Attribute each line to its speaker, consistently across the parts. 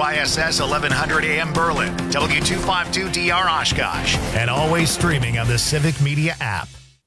Speaker 1: WISS 1100 AM Berlin, W252DR Oshkosh, and always streaming on the Civic Media app.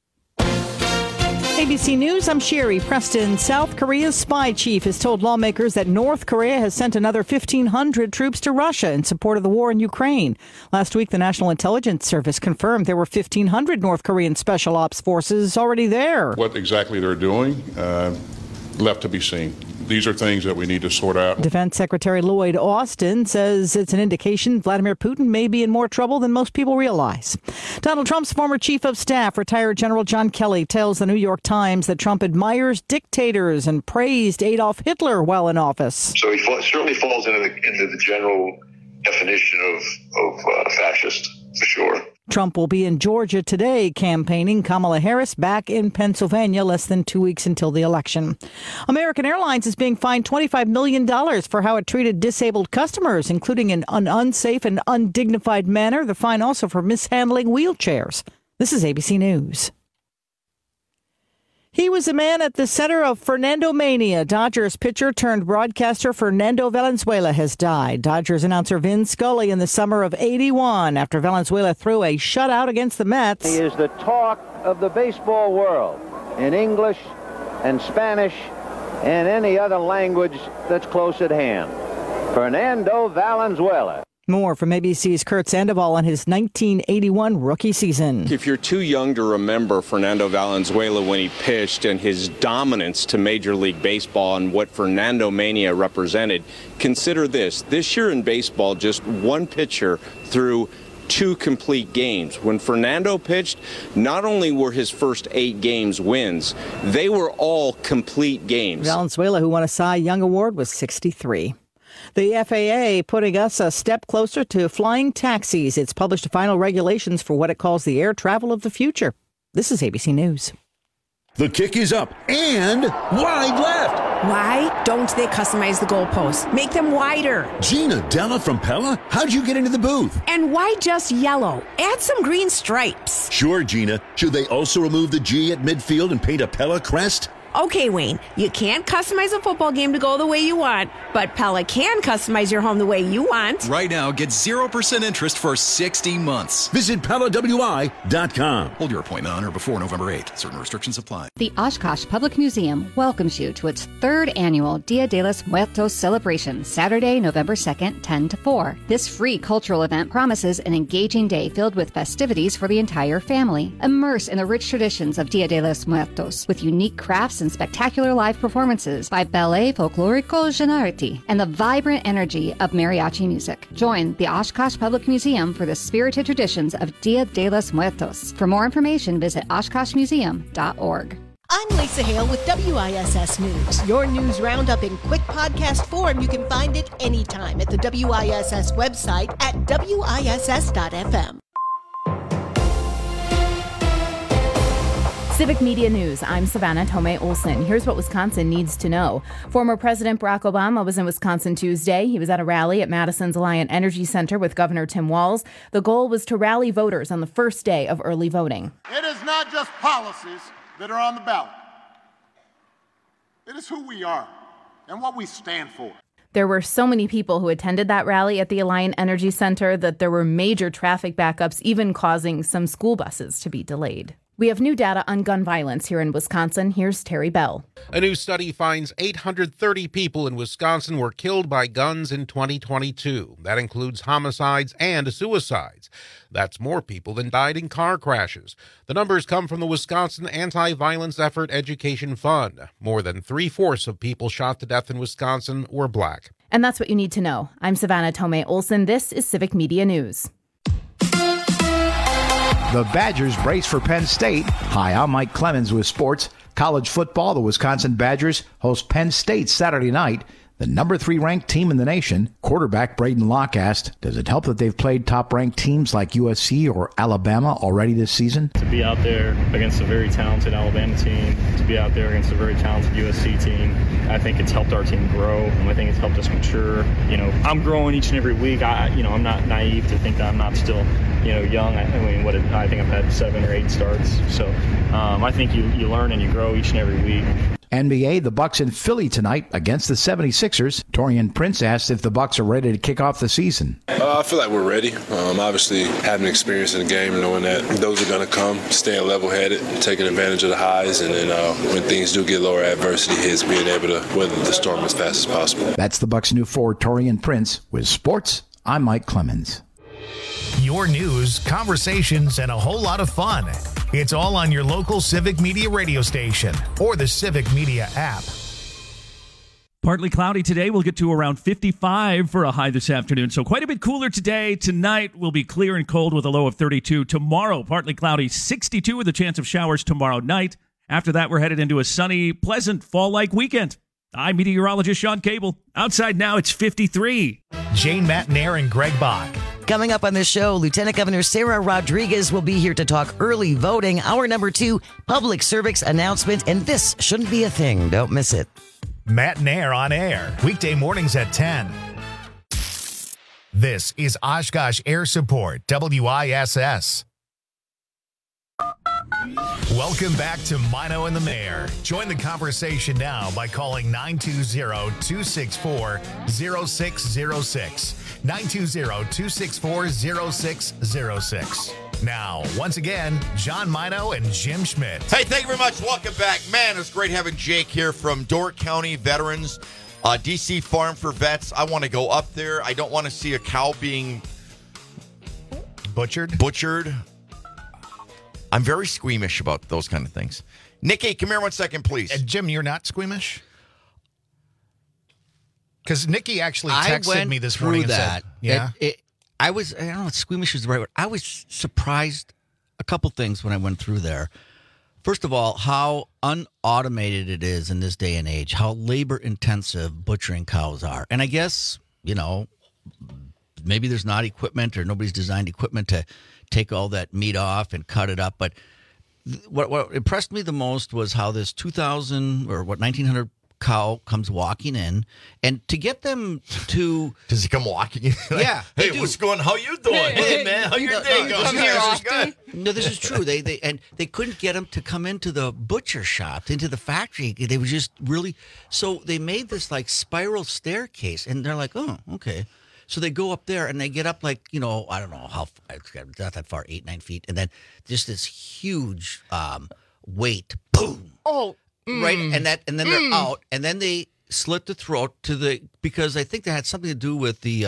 Speaker 2: ABC News, I'm Sherry Preston. South Korea's spy chief has told lawmakers that North Korea has sent another 1,500 troops to Russia in support of the war in Ukraine. Last week, the National Intelligence Service confirmed there were 1,500 North Korean special ops forces already there.
Speaker 3: What exactly they're doing, left to be seen. These are things that we need to sort out.
Speaker 2: Defense Secretary Lloyd Austin says it's an indication Vladimir Putin may be in more trouble than most people realize. Donald Trump's former chief of staff, retired General John Kelly, tells the New York Times that Trump admires dictators and praised Adolf Hitler while in office.
Speaker 4: So he certainly falls into the general definition of fascist, for sure.
Speaker 2: Trump will be in Georgia today campaigning. Kamala Harris back in Pennsylvania less than 2 weeks until the election. American Airlines is being fined $25 million for how it treated disabled customers, including in an unsafe and undignified manner. The fine also for mishandling wheelchairs. This is ABC News. He was a man at the center of Fernando Mania. Dodgers pitcher turned broadcaster Fernando Valenzuela has died. Dodgers announcer Vin Scully in the summer of '81 after Valenzuela threw a shutout against the Mets.
Speaker 5: He is the talk of the baseball world in English and Spanish and any other language that's close at hand. Fernando Valenzuela.
Speaker 2: More from ABC's Kurt Sandoval on his 1981 rookie season.
Speaker 6: If you're too young to remember Fernando Valenzuela when he pitched and his dominance to Major League Baseball and what Fernando Mania represented, consider this. This year in baseball, just one pitcher threw 2 complete games. When Fernando pitched, not only were his first 8 games wins, they were all complete games.
Speaker 2: Valenzuela, who won a Cy Young Award, was 63. The FAA putting us a step closer to flying taxis. It's published final regulations for what it calls the air travel of the future. This is ABC News.
Speaker 7: The kick is up and wide left.
Speaker 8: Why don't they customize the goalposts? Make them wider.
Speaker 7: Gina Della from Pella, how'd you get into the booth?
Speaker 8: And why just yellow? Add some green stripes.
Speaker 7: Sure, Gina. Should they also remove the G at midfield and paint a Pella crest?
Speaker 8: Okay, Wayne, you can't customize a football game to go the way you want, but Pella can customize your home the way you want.
Speaker 9: Right now, get 0% interest for 60 months.
Speaker 7: Visit PellaWI.com.
Speaker 9: Hold your appointment on or before November 8th. Certain restrictions apply.
Speaker 10: The Oshkosh Public Museum welcomes you to its 3rd annual Dia de los Muertos celebration, Saturday, November 2nd, 10 to 4. This free cultural event promises an engaging day filled with festivities for the entire family. Immerse in the rich traditions of Dia de los Muertos with unique crafts and spectacular live performances by Ballet Folklorico Gennarity and the vibrant energy of mariachi music. Join the Oshkosh Public Museum for the spirited traditions of Dia de los Muertos. For more information, visit OshkoshMuseum.org.
Speaker 11: I'm Lisa Hale with WISS News. Your news roundup in quick podcast form. You can find it anytime at the WISS website at WISS.FM.
Speaker 12: Civic Media News, I'm Savannah Tomei Olson. Here's what Wisconsin needs to know. Former President Barack Obama was in Wisconsin Tuesday. He was at a rally at Madison's Alliant Energy Center with Governor Tim Walz. The goal was to rally voters on the first day of early voting.
Speaker 13: It is not just policies that are on the ballot. It is who we are and what we stand for.
Speaker 12: There were so many people who attended that rally at the Alliant Energy Center that there were major traffic backups, even causing some school buses to be delayed. We have new data on gun violence here in Wisconsin. Here's Terry Bell.
Speaker 14: A new study finds 830 people in Wisconsin were killed by guns in 2022. That includes homicides and suicides. That's more people than died in car crashes. The numbers come from the Wisconsin Anti-Violence Effort Education Fund. More than 3/4 of people shot to death in Wisconsin were black.
Speaker 12: And that's what you need to know. I'm Savannah Tomei Olson. This is Civic Media News.
Speaker 15: The Badgers brace for Penn State. Hi, I'm Mike Clemens with sports. College football, the Wisconsin Badgers host Penn State Saturday night. The number 3 ranked team in the nation. Quarterback Braden Locke asked, does it help that they've played top-ranked teams like USC or Alabama already this season?
Speaker 16: To be out there against a very talented Alabama team, to be out there against a very talented USC team, I think it's helped our team grow, and I think it's helped us mature. You know, I'm growing each and every week. I'm not naive to think that I'm not still, young. I think I've had 7 or 8 starts. So I think you learn and you grow each and every week.
Speaker 15: NBA, the Bucks in Philly tonight against the 76ers. Taurean Prince asked if the Bucks are ready to kick off the season.
Speaker 17: I feel like we're ready. Obviously, having experience in the game, knowing that those are going to come, staying level-headed, taking advantage of the highs, and then when things do get lower, adversity hits, being able to weather the storm as fast as possible.
Speaker 15: That's the Bucks' new forward, Taurean Prince. With sports, I'm Mike Clemens.
Speaker 1: Your news, conversations, and a whole lot of fun. It's all on your local Civic Media radio station or the Civic Media app.
Speaker 18: Partly cloudy today. We'll get to around 55 for a high this afternoon. So quite a bit cooler today. Tonight will be clear and cold with a low of 32. Tomorrow, partly cloudy, 62 with a chance of showers tomorrow night. After that, we're headed into a sunny, pleasant, fall-like weekend. I'm meteorologist Sean Cable. Outside now, it's 53.
Speaker 1: Jane Matnair and Greg Bach.
Speaker 19: Coming up on this show, Lieutenant Governor Sarah Rodriguez will be here to talk early voting. Hour number 2, public service announcement, and this shouldn't be a thing. Don't miss it.
Speaker 1: Matnair on air, weekday mornings at 10. This is Oshkosh Air Support, WISS. Welcome back to Mino and the Mayor. Join the conversation now by calling 920-264-0606. 920-264-0606. Now, once again, John Mino and Jim Schmidt.
Speaker 20: Hey, thank you very much. Welcome back. Man, it's great having Jake here from Door County Veterans, DC Farm for Vets. I want to go up there. I don't want to see a cow being butchered. I'm very squeamish about those kind of things. Nikki, come here 1 second, please.
Speaker 14: Jim, you're not squeamish? Because Nikki actually texted me this morning and said, yeah.
Speaker 21: I don't know if squeamish is the right word. I was surprised a couple things when I went through there. First of all, how unautomated it is in this day and age, how labor-intensive butchering cows are. And I guess, maybe there's not equipment or nobody's designed equipment to take all that meat off and cut it up. But what impressed me the most was how this 1900 cow comes walking in, and to get them to
Speaker 20: does he come walking in?
Speaker 21: Yeah.
Speaker 20: Hey, what's going? How you doing? Hey man, how your day going?
Speaker 21: Come here often? No, this is true. They couldn't get them to come into the butcher shop, into the factory. They were just really so they made this like spiral staircase, and they're like, oh, okay. So they go up there and they get up like, I don't know how, it's not that far, 8-9 feet. And then just this huge weight, boom.
Speaker 22: Oh,
Speaker 21: right. And then they're out. And then they slit the throat because I think that had something to do with the,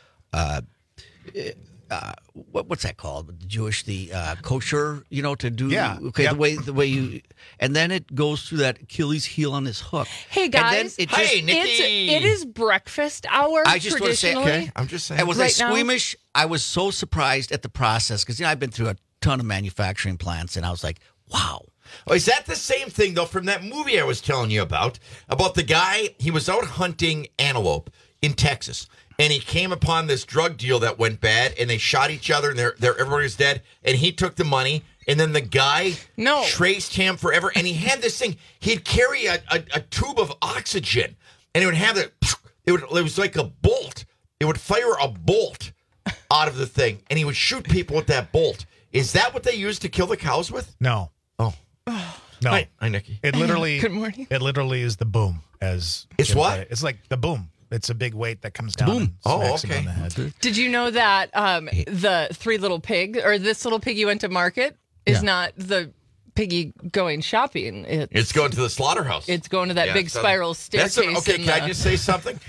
Speaker 21: what's that called? The Jewish, kosher, to do.
Speaker 22: Yeah.
Speaker 21: Okay. Yep. The way you, and then it goes through that Achilles heel on this hook.
Speaker 22: Hey guys,
Speaker 20: hey Nikki,
Speaker 22: it is breakfast hour.
Speaker 21: I just want to say,
Speaker 20: okay, I'm just saying.
Speaker 21: Was I squeamish? I was so surprised at the process because I've been through a ton of manufacturing plants, and I was like, wow.
Speaker 20: Oh, is that the same thing though from that movie I was telling you about the guy? He was out hunting antelope in Texas. And he came upon this drug deal that went bad, and they shot each other, and everybody was dead. And he took the money, and then the guy traced him forever. And he had this thing. He'd carry a tube of oxygen, and it would have it was like a bolt. It would fire a bolt out of the thing, and he would shoot people with that bolt. Is that what they used to kill the cows with?
Speaker 14: No.
Speaker 20: Oh.
Speaker 14: No.
Speaker 20: Hi, Nikki.
Speaker 14: It literally.
Speaker 22: Good morning.
Speaker 14: It literally is the boom. It's
Speaker 20: what?
Speaker 14: It's like the boom. It's a big weight that comes down.
Speaker 21: Boom.
Speaker 14: And smacks him on the head.
Speaker 22: Did you know that the Three Little Pigs, or this little piggy went to market, is not the piggy going shopping?
Speaker 20: It's going to the slaughterhouse.
Speaker 22: It's going to that big spiral staircase.
Speaker 20: Okay, can I just say something?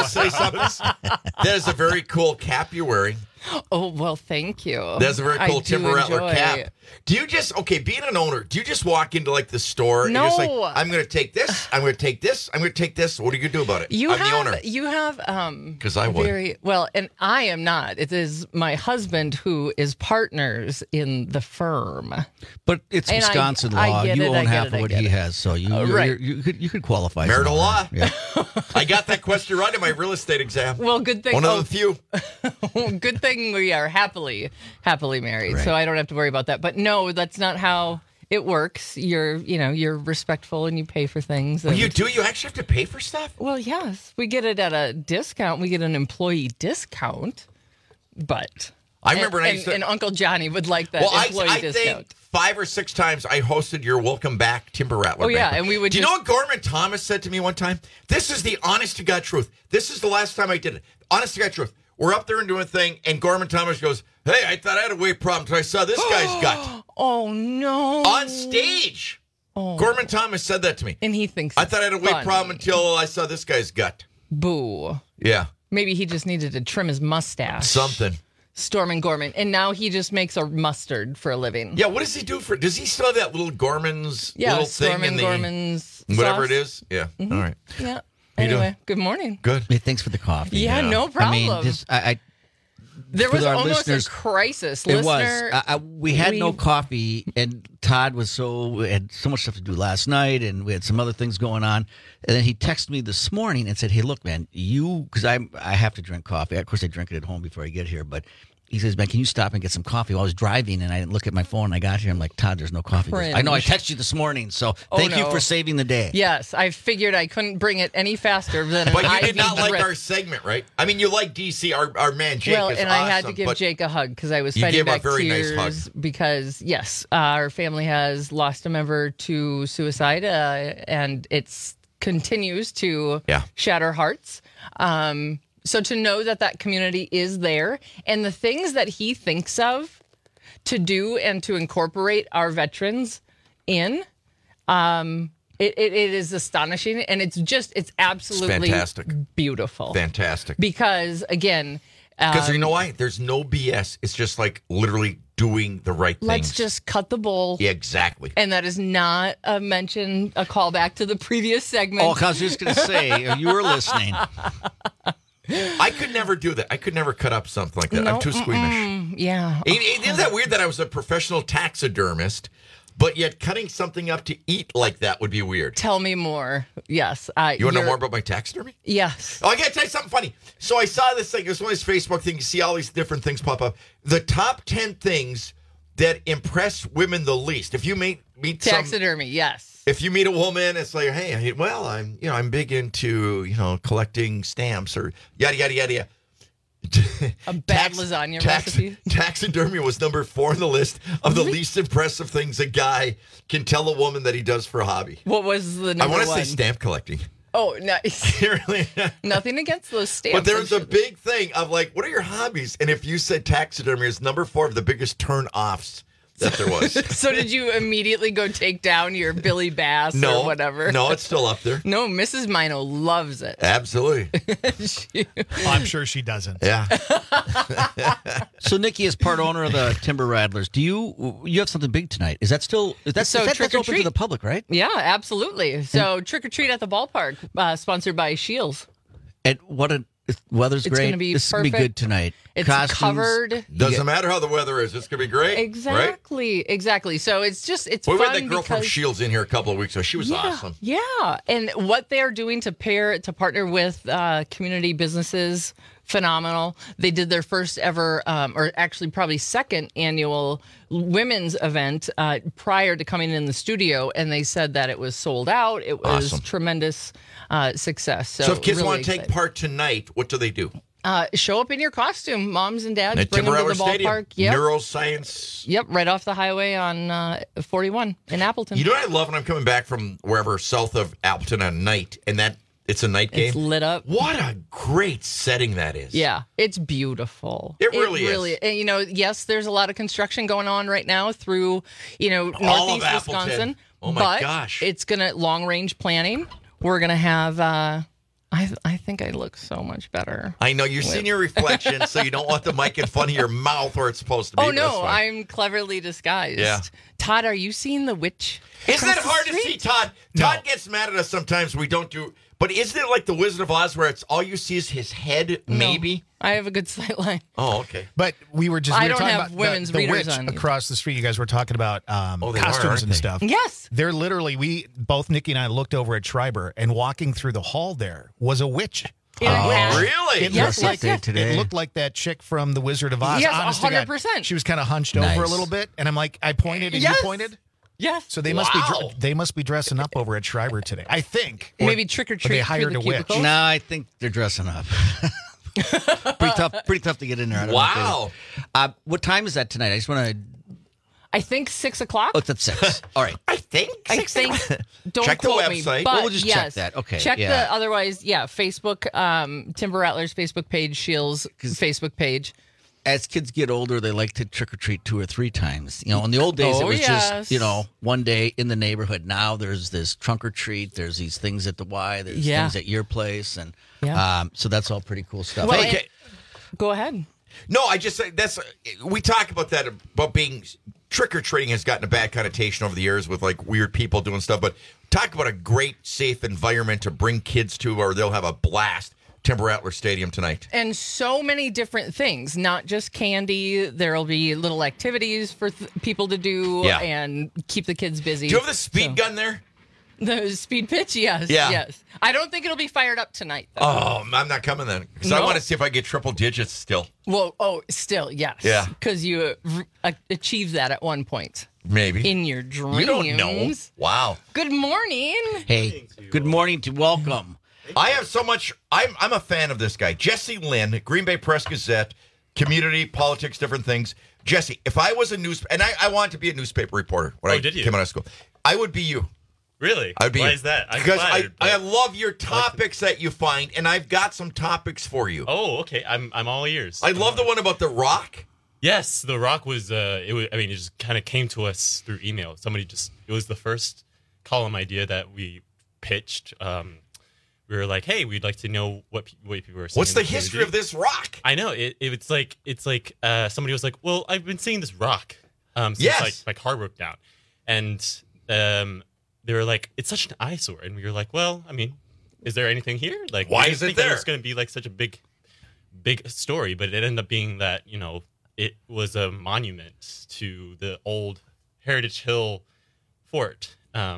Speaker 20: That is a very cool cap you're wearing.
Speaker 22: Oh, well, thank you.
Speaker 20: That's a very cool Timber Rattler cap. Do you just, being an owner, do you just walk into like the store
Speaker 22: no.
Speaker 20: and you're just like, I'm going to take this, I'm going to take this, I'm going to take this. What are you going to do about it?
Speaker 22: The owner. You have,
Speaker 20: because I would.
Speaker 22: And I am not. It is my husband who is partners in the firm.
Speaker 21: But it's Wisconsin law. You own half of what he has, so you could qualify.
Speaker 20: Marital law.
Speaker 21: Yeah.
Speaker 20: I got that question right in my real estate exam.
Speaker 22: Well, good thing.
Speaker 20: One of the few.
Speaker 22: Good thing we are happily married, so I don't have to worry about that. But no, that's not how it works. You're respectful and you pay for things.
Speaker 20: Well, you do? You actually have to pay for stuff?
Speaker 22: Well, yes. We get it at a discount. We get an employee discount. But
Speaker 20: I remember
Speaker 22: and Uncle Johnny would like that employee
Speaker 20: I
Speaker 22: discount.
Speaker 20: think 5 or 6 times I hosted your Welcome Back Timber Rattler.
Speaker 22: Oh, yeah,
Speaker 20: banquet.
Speaker 22: and we would
Speaker 20: Do you know what Gorman Thomas said to me one time? This is the honest to God truth. This is the last time I did it. Honest to God truth. We're up there and doing a thing, and Gorman Thomas goes, "Hey, I thought I had a weight problem until I saw this guy's gut."
Speaker 22: Oh, no.
Speaker 20: On stage.
Speaker 22: Oh.
Speaker 20: Gorman Thomas said that to me.
Speaker 22: And he thinks
Speaker 20: I thought I had a weight
Speaker 22: funny.
Speaker 20: problem until I saw this guy's gut.
Speaker 22: Boo.
Speaker 20: Yeah.
Speaker 22: Maybe he just needed to trim his mustache.
Speaker 20: Something.
Speaker 22: Stormin Gorman. And now he just makes a mustard for a living.
Speaker 20: Yeah, what does he do for... Does he still have that little Gorman's little thing in the...
Speaker 22: Gorman's
Speaker 20: whatever
Speaker 22: sauce?
Speaker 20: it is? Yeah.
Speaker 22: Mhm.
Speaker 20: All right.
Speaker 22: Yeah.
Speaker 20: How you
Speaker 22: Anyway,
Speaker 20: doing?
Speaker 22: good morning.
Speaker 20: Good.
Speaker 21: Hey, thanks for the coffee.
Speaker 22: Yeah, no problem.
Speaker 21: I mean,
Speaker 22: There
Speaker 21: for
Speaker 22: was
Speaker 21: our
Speaker 22: almost
Speaker 21: listeners,
Speaker 22: a crisis.
Speaker 21: It
Speaker 22: Listener,
Speaker 21: was. We had no coffee, and Todd had so much stuff to do last night, and we had some other things going on. And then he texted me this morning and said, "Hey, look, man, because I have to drink coffee. Of course, I drink it at home before I get here, but." He says, "Man, can you stop and get some coffee?" Well, I was driving and I didn't look at my phone. And I got here. I'm like, "Todd, there's no coffee." He goes, "I know. I texted you this morning, so thank you for saving the day."
Speaker 22: Yes, I figured I couldn't bring it any faster than
Speaker 20: But
Speaker 22: an
Speaker 20: you did
Speaker 22: IV
Speaker 20: not like
Speaker 22: drip.
Speaker 20: our segment, right? I mean, you like DC, our man Jake
Speaker 22: Well,
Speaker 20: is
Speaker 22: and
Speaker 20: awesome.
Speaker 22: I had to give
Speaker 20: but
Speaker 22: Jake a hug because I was
Speaker 20: you
Speaker 22: fighting
Speaker 20: gave
Speaker 22: back
Speaker 20: a very
Speaker 22: tears
Speaker 20: nice hug.
Speaker 22: because, yes, our family has lost a member to suicide, and it continues to shatter hearts. So to know that community is there and the things that he thinks of to do and to incorporate our veterans in, it is astonishing, and it's absolutely
Speaker 20: fantastic,
Speaker 22: beautiful,
Speaker 20: fantastic.
Speaker 22: Because again,
Speaker 20: Because you know why? There's no BS. It's just like literally doing the right thing.
Speaker 22: let's just cut the bull.
Speaker 20: Yeah, exactly.
Speaker 22: And that is not a callback to the previous segment.
Speaker 21: Oh, I was just going to say, you were listening.
Speaker 20: I could never do that. I could never cut up something like that.
Speaker 22: No,
Speaker 20: I'm too squeamish.
Speaker 22: Yeah.
Speaker 20: Isn't that weird that I was a professional taxidermist, but yet cutting something up to eat like that would be weird?
Speaker 22: Tell me more. Yes.
Speaker 20: You want to know more about my taxidermy?
Speaker 22: Yes.
Speaker 20: Oh, I got to tell you something funny. So I saw this thing. It was one of these Facebook things. You see all these different things pop up. The top 10 things that impress women the least. If you meet
Speaker 22: taxidermy, yes.
Speaker 20: If you meet a woman, it's like, hey, well, I'm big into collecting stamps or yada yada yada.
Speaker 22: A bad lasagna recipe.
Speaker 20: Taxidermy was number 4 on the list of the least impressive things a guy can tell a woman that he does for a hobby.
Speaker 22: What was the number
Speaker 20: I want to
Speaker 22: one?
Speaker 20: say stamp collecting.
Speaker 22: Oh, nice. Nothing against those stamps.
Speaker 20: But there's a big thing of like, what are your hobbies? And if you said taxidermy is number 4 of the biggest turn-offs that there was.
Speaker 22: So did you immediately go take down your Billy Bass or whatever?
Speaker 20: No, it's still up there.
Speaker 22: No, Mrs. Mino loves it.
Speaker 20: Absolutely.
Speaker 1: I'm sure she doesn't.
Speaker 20: Yeah.
Speaker 21: So Nikki is part owner of the Timber Rattlers. Do you have something big tonight? Is that still that's
Speaker 22: trick or
Speaker 21: open
Speaker 22: treat
Speaker 21: to the public, right?
Speaker 22: Yeah, absolutely. So trick or treat at the ballpark, sponsored by Shields.
Speaker 21: And weather's
Speaker 22: It's
Speaker 20: great.
Speaker 22: gonna be
Speaker 21: This is going to be
Speaker 22: perfect.
Speaker 21: good tonight.
Speaker 22: It's
Speaker 21: Costumes.
Speaker 22: covered.
Speaker 20: Doesn't matter how the weather is. It's going to be great.
Speaker 22: Exactly. So it's
Speaker 20: We
Speaker 22: fun
Speaker 20: had that girl from
Speaker 22: because
Speaker 20: Shields in here a couple of weeks ago. She was awesome.
Speaker 22: Yeah, and what they're doing to partner with community businesses, phenomenal. They did their first ever, or actually probably second annual women's event prior to coming in the studio, and they said that it was sold out. It was
Speaker 20: Awesome.
Speaker 22: tremendous success.
Speaker 20: So if kids
Speaker 22: really
Speaker 20: want to take
Speaker 22: excited.
Speaker 20: part tonight, what do they do?
Speaker 22: Show up in your costume, moms and dads.
Speaker 20: At
Speaker 22: Bring them
Speaker 20: Timber
Speaker 22: to the
Speaker 20: Rattlers Stadium.
Speaker 22: ballpark. Yep.
Speaker 20: Neuroscience.
Speaker 22: Yep, right off the highway on 41 in Appleton.
Speaker 20: You know what I love when I'm coming back from wherever south of Appleton at night, and it's a night game?
Speaker 22: It's lit up.
Speaker 20: What a great setting that is.
Speaker 22: Yeah, it's beautiful.
Speaker 20: It really is.
Speaker 22: And, yes, there's a lot of construction going on right now through,
Speaker 20: All of
Speaker 22: northeast
Speaker 20: Appleton.
Speaker 22: Wisconsin.
Speaker 20: Oh, my
Speaker 22: but
Speaker 20: gosh.
Speaker 22: It's going to long-range planning. We're going to have, I think I look so much better.
Speaker 20: I know. You're seeing your reflection, so you don't want the mic in front of your mouth where it's supposed to be.
Speaker 22: Oh,
Speaker 20: but that's
Speaker 22: no,
Speaker 20: fine.
Speaker 22: I'm cleverly disguised.
Speaker 20: Yeah.
Speaker 22: Todd, are you seeing the witch?
Speaker 20: Isn't it
Speaker 22: across the
Speaker 20: hard to see,
Speaker 22: street?
Speaker 20: Todd? Todd gets mad at us sometimes. We don't do. But isn't it like the Wizard of Oz where it's all you see is his head, maybe?
Speaker 22: I have a good sight line.
Speaker 20: Oh, okay.
Speaker 1: But we were
Speaker 22: I don't
Speaker 1: talking
Speaker 22: have
Speaker 1: about
Speaker 22: women's
Speaker 1: the
Speaker 22: readers
Speaker 1: witch
Speaker 22: on you.
Speaker 1: across the street. You guys were talking about
Speaker 20: they are,
Speaker 1: costumes
Speaker 20: aren't
Speaker 1: and
Speaker 20: they?
Speaker 1: stuff.
Speaker 22: Yes.
Speaker 1: They're literally, both Nikki and I looked over at Schreiber, and walking through the hall there was a witch.
Speaker 20: Really?
Speaker 1: It looked like that chick from The Wizard of Oz.
Speaker 22: Yes,
Speaker 1: Honest to God.
Speaker 22: 100%.
Speaker 1: She was kind of hunched over a little bit, and I'm like, I pointed and
Speaker 22: Yes.
Speaker 1: you pointed.
Speaker 22: Yes.
Speaker 1: So they must be dressing up over at Schreiber today. I think.
Speaker 22: Maybe trick or
Speaker 1: Or they
Speaker 22: treat
Speaker 1: hired
Speaker 22: through
Speaker 1: a
Speaker 22: the
Speaker 1: witch.
Speaker 22: cubicles.
Speaker 21: No, I think they're dressing up. Pretty tough to get in there. I don't know if what time is that tonight? I just want to.
Speaker 22: I think 6 o'clock.
Speaker 21: Oh, that's 6. All right.
Speaker 20: I think.
Speaker 22: Don't
Speaker 20: check
Speaker 22: quote
Speaker 20: the
Speaker 22: me,
Speaker 20: website.
Speaker 22: but
Speaker 21: we'll just check that. Okay.
Speaker 22: Check the otherwise. Yeah, Facebook. Timber Rattler's Facebook page, Shield's Facebook page.
Speaker 21: As kids get older, they like to trick or treat 2 or 3 times. You know, in the old days, it was just one day in the neighborhood. Now there's this trunk or treat. There's these things at the Y. There's things at your place, and so that's all pretty cool stuff.
Speaker 22: Well, go ahead.
Speaker 20: No, I just say we talk about that about being trick or treating has gotten a bad connotation over the years with like weird people doing stuff. But talk about a great, safe environment to bring kids to, or they'll have a blast. Timber Rattler Stadium tonight.
Speaker 22: And so many different things, not just candy. There'll be little activities for people to do and keep the kids busy.
Speaker 20: Do you have the speed gun there?
Speaker 22: The speed pitch? Yes.
Speaker 20: Yeah.
Speaker 22: Yes. I don't think it'll be fired up tonight, though.
Speaker 20: Oh, I'm not coming then. Because I want to see if I get triple digits still.
Speaker 22: Well, still, yes.
Speaker 20: Yeah.
Speaker 22: Because you achieved that at one point.
Speaker 20: Maybe.
Speaker 22: In your dreams.
Speaker 20: You don't know. Wow.
Speaker 22: Good morning.
Speaker 21: Hey, good morning to welcome.
Speaker 20: I have so much. I'm a fan of this guy, Jesse Lynn, Green Bay Press Gazette, community, politics, different things. Jesse, if I was a and I wanted to be a newspaper reporter when I came out of school, I would be you.
Speaker 3: Really?
Speaker 20: I would be
Speaker 3: Why
Speaker 20: you.
Speaker 3: is that?
Speaker 20: Because I love your topics that you find, and I've got some topics for you.
Speaker 3: Oh, okay. I'm all ears.
Speaker 20: I love the one about The Rock.
Speaker 3: Yes, The Rock was. It just kind of came to us through email. It was the first column idea that we pitched. We were like, hey, we'd like to know what people are saying.
Speaker 20: What's the history of this rock?
Speaker 3: I know. It's like somebody was like, well, I've been seeing this rock since my car broke down. And they were like, it's such an eyesore. And we were like, well, I mean, is there anything here? Like,
Speaker 20: why is it there?
Speaker 3: It was going to be like such a big story, but it ended up being that, it was a monument to the old Heritage Hill Fort.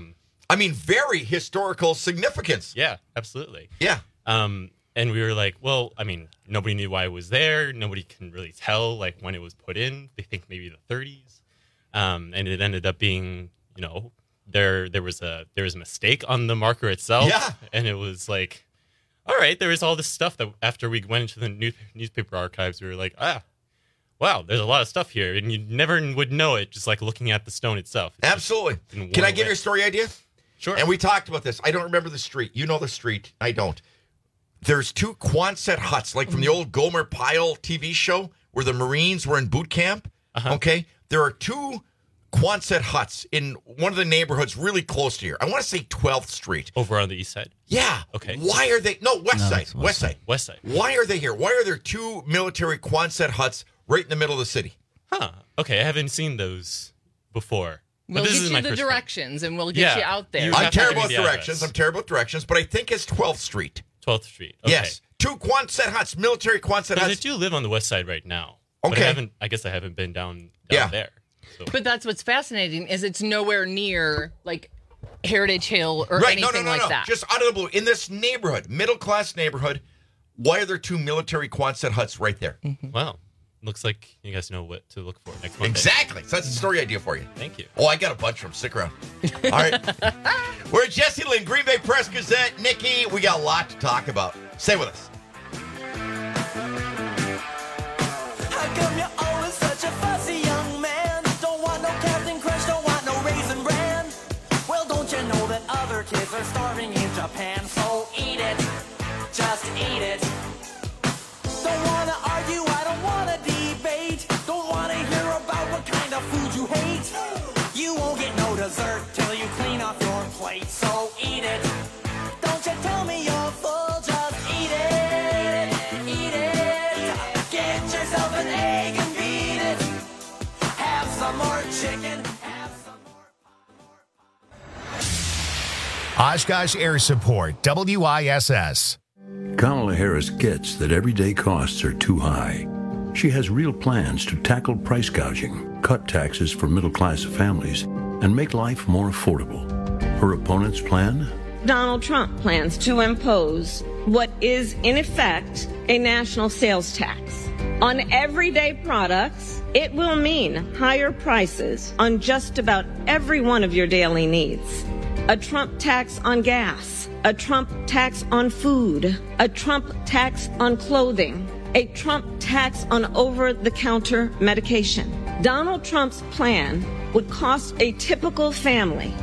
Speaker 20: Very historical significance.
Speaker 3: Yeah, absolutely.
Speaker 20: Yeah.
Speaker 3: And we were like, well, I mean, nobody knew why it was there. Nobody can really tell, like, when it was put in. They think maybe the 30s. And it ended up being, there was a mistake on the marker itself.
Speaker 20: Yeah.
Speaker 3: And it was like, all right, there was all this stuff that after we went into the newspaper archives, we were like, wow, there's a lot of stuff here. And you never would know it just like looking at the stone itself. It's
Speaker 20: absolutely. Can I give you a story idea?
Speaker 3: Sure.
Speaker 20: And we talked about this. I don't remember the street. You know the street. I don't. There's 2 Quonset huts, like from the old Gomer Pyle TV show where the Marines were in boot camp.
Speaker 3: Uh-huh.
Speaker 20: Okay? There are 2 Quonset huts in one of the neighborhoods really close to here. I want to say 12th Street.
Speaker 3: Over on the east side?
Speaker 20: Yeah.
Speaker 3: Okay.
Speaker 20: Why are they... No, west side.
Speaker 3: West side.
Speaker 20: Why are they here? Why are there 2 military Quonset huts right in the middle of the city?
Speaker 3: Huh. Okay, I haven't seen those before.
Speaker 22: We'll get you the directions, and we'll get you out there.
Speaker 20: I'm terrible at directions, but I think it's 12th Street.
Speaker 3: 12th Street. Okay.
Speaker 20: Yes. 2 Quonset huts, military Quonset huts.
Speaker 3: I do live on the west side right now.
Speaker 20: Okay.
Speaker 3: But I guess I haven't been down there. So.
Speaker 22: But that's what's fascinating is it's nowhere near like Heritage Hill or anything like that.
Speaker 20: Just out of the blue, in this neighborhood, middle class neighborhood, why are there 2 military Quonset huts right there?
Speaker 3: Mm-hmm. Wow. Looks like you guys know what to look for next Monday.
Speaker 20: Exactly. So that's a story idea for you.
Speaker 3: Thank you.
Speaker 20: Oh, I got a bunch of them. Stick around. All right. We're at Jesse Lynn, Green Bay Press Gazette. Nikki, we got a lot to talk about. Stay with us.
Speaker 4: How come you're always such a fussy young man? Don't want no Captain Crunch, don't want no Raisin Bran. Well, don't you know that other kids are starving in Japan? So eat it. Just eat it. Don't want to argue, I don't want to debate. Don't want to hear about what kind of food you hate. You won't get no dessert till you clean off your plate. So eat it. Don't you tell me you're full, just eat it. Eat it. Get yourself an egg and beat it. Have some more chicken.
Speaker 1: Oshkosh Air Support, WISS.
Speaker 23: Kamala Harris gets that everyday costs are too high. She has real plans to tackle price gouging, cut taxes for middle-class families, and make life more affordable. Her opponent's plan?
Speaker 24: Donald Trump plans to impose what is, in effect, a national sales tax. On everyday products, it will mean higher prices on just about every one of your daily needs. A Trump tax on gas, a Trump tax on food, a Trump tax on clothing, a Trump tax on over-the-counter medication. Donald Trump's plan would cost a typical family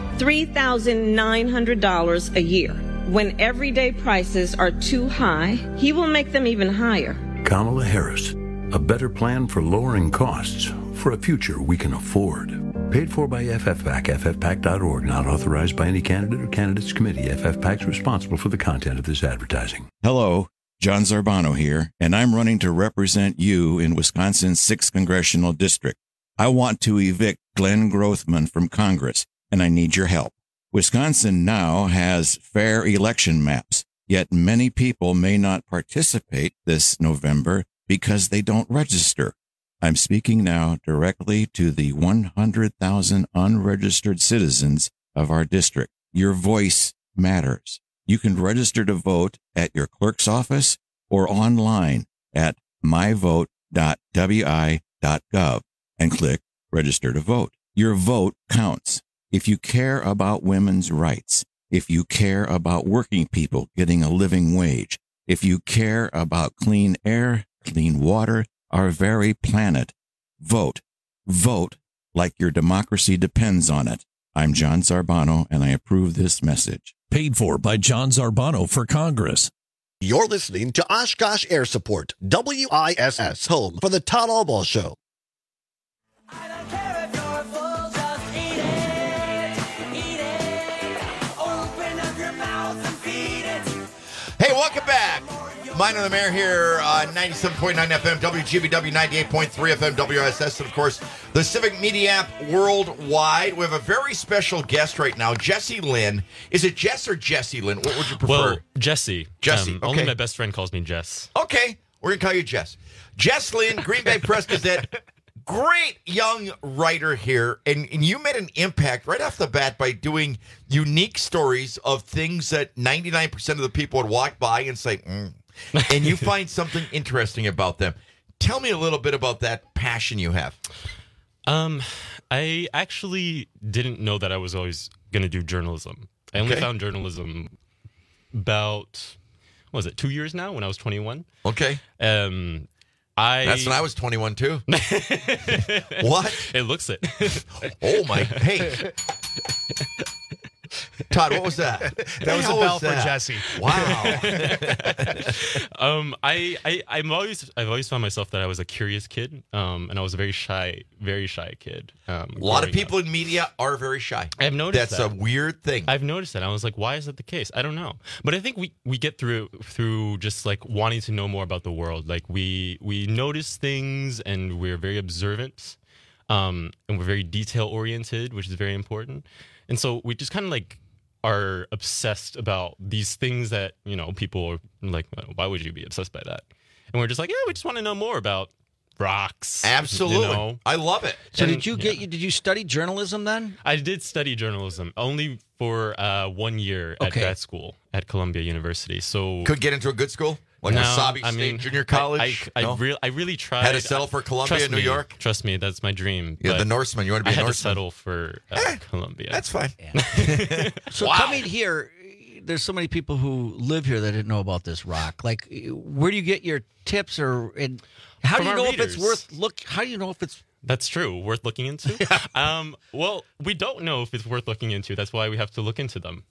Speaker 24: $3,900 a year. When everyday prices are too high, he will make them even higher.
Speaker 23: Kamala Harris, a better plan for lowering costs for a future we can afford. Paid for by FFPAC, ffpac.org, not authorized by any candidate or candidates committee. FFPAC is responsible for the content of this advertising.
Speaker 2: Hello, John Zarbano here, and I'm running to represent you in Wisconsin's 6th Congressional District. I want to evict Glenn Grothman from Congress, and I need your help. Wisconsin now has fair election maps, yet many people may not participate this November because they don't register. I'm speaking now directly to the 100,000 unregistered citizens of our district. Your voice matters. You can register to vote at your clerk's office or online at myvote.wi.gov and click Register to Vote. Your vote counts. If you care about women's rights, if you care about working people getting a living wage, if you care about clean air, clean water, our very planet, vote. Vote like your democracy depends on it. I'm John Zarbano, and I approve this message.
Speaker 5: Paid for by John Zarbano for Congress.
Speaker 6: You're listening to Oshkosh Air Support, WISS, home for the Todd Albaugh Show.
Speaker 20: Hey, welcome back. Minor the Mayor here on 97.9 FM, WGBW 98.3 FM, WSS, and of course, the Civic Media app worldwide. We have a very special guest right now, Jesse Lynn. Is it Jess or Jesse Lynn? What would you prefer?
Speaker 3: Well, Jesse.
Speaker 20: Jesse, okay.
Speaker 3: Only my best friend calls me Jess.
Speaker 20: Okay, we're going to call you Jess. Jess Lynn, Green Bay Press-Gazette. Great young writer here, and you made an impact right off the bat by doing unique stories of things that 99% of the people would walk by and say, and you find something interesting about them. Tell me a little bit about that passion you have.
Speaker 3: I actually didn't know that I was always going to do journalism. I only found journalism about, 2 years now when I was 21.
Speaker 20: Okay. That's when I was 21 too. What?
Speaker 3: It looks it.
Speaker 20: Oh my! Hey, Todd, what was that?
Speaker 1: That was a bell for Jesse.
Speaker 20: Wow.
Speaker 3: I've always found myself that I was a curious kid, and I was a very shy kid.
Speaker 20: A lot of people in media are very shy.
Speaker 3: I've noticed
Speaker 20: that's a weird thing.
Speaker 3: I've noticed that. I was like, why is that the case? I don't know, but I think we get through just like wanting to know more about the world. Like we notice things, and we're very observant, and we're very detail oriented, which is very important. And so we just kind of like are obsessed about these things that, people are like, why would you be obsessed by that? And we're just like, yeah, we just want to know more about rocks.
Speaker 20: Absolutely. I love it.
Speaker 21: So did you study journalism then?
Speaker 3: I did study journalism only for 1 year at grad school at Columbia University. So
Speaker 20: could get into a good school? Like Wasabi State Junior College?
Speaker 3: I really tried.
Speaker 20: Had to settle for Columbia, New York?
Speaker 3: Trust me, that's my dream.
Speaker 20: Yeah, the Norseman. You want to be a Norseman?
Speaker 3: I had to settle for Columbia.
Speaker 20: That's fine.
Speaker 21: Yeah. So coming here, there's so many people who live here that didn't know about this rock. Like, where do you get your tips, and how do you know if it's worth How do you know if it's
Speaker 3: That's true. Worth looking into? Well, we don't know if it's worth looking into. That's why we have to look into them.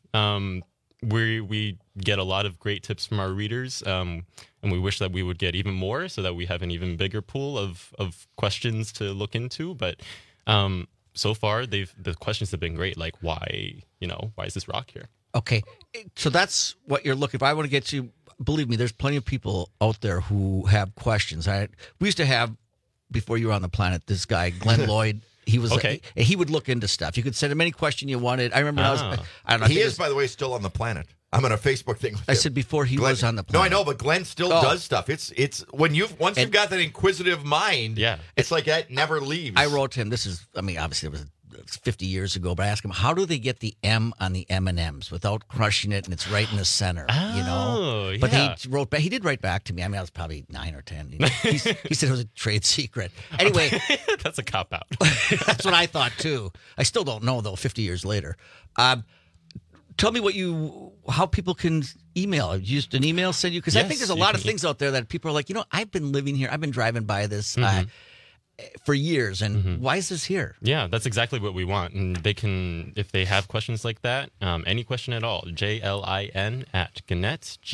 Speaker 3: We get a lot of great tips from our readers, and we wish that we would get even more so that we have an even bigger pool of questions to look into. But so far, the questions have been great. Like, why is this rock here?
Speaker 21: Okay, so that's what you're looking for. I want to get you. Believe me, there's plenty of people out there who have questions. We used to have, before you were on the planet, this guy Glenn Lloyd. He was he would look into stuff. You could send him any question you wanted. I remember I don't know.
Speaker 20: He is, by the way, still on the planet. I'm on a Facebook thing with him.
Speaker 21: I said before he was on the planet.
Speaker 20: No, I know, but Glenn still does stuff. It's when you've got that inquisitive mind.
Speaker 3: Yeah,
Speaker 20: it's like that never leaves.
Speaker 21: I wrote to him. Obviously it was 50 years ago, but I asked him, how do they get the M on the M&Ms without crushing it and it's right in the center? But he wrote back. He did write back to me. I was probably 9 or 10. He said it was a trade secret. Anyway,
Speaker 3: that's a cop out.
Speaker 21: That's what I thought too. I still don't know though. 50 years later, tell me how people can email. Just an email send you? Because I think there's a lot of things out there that people are like, I've been living here. I've been driving by this for years. And why is this here?
Speaker 3: Yeah, that's exactly what we want. And they can, if they have questions like that, any question at all, JLIN@Gannett,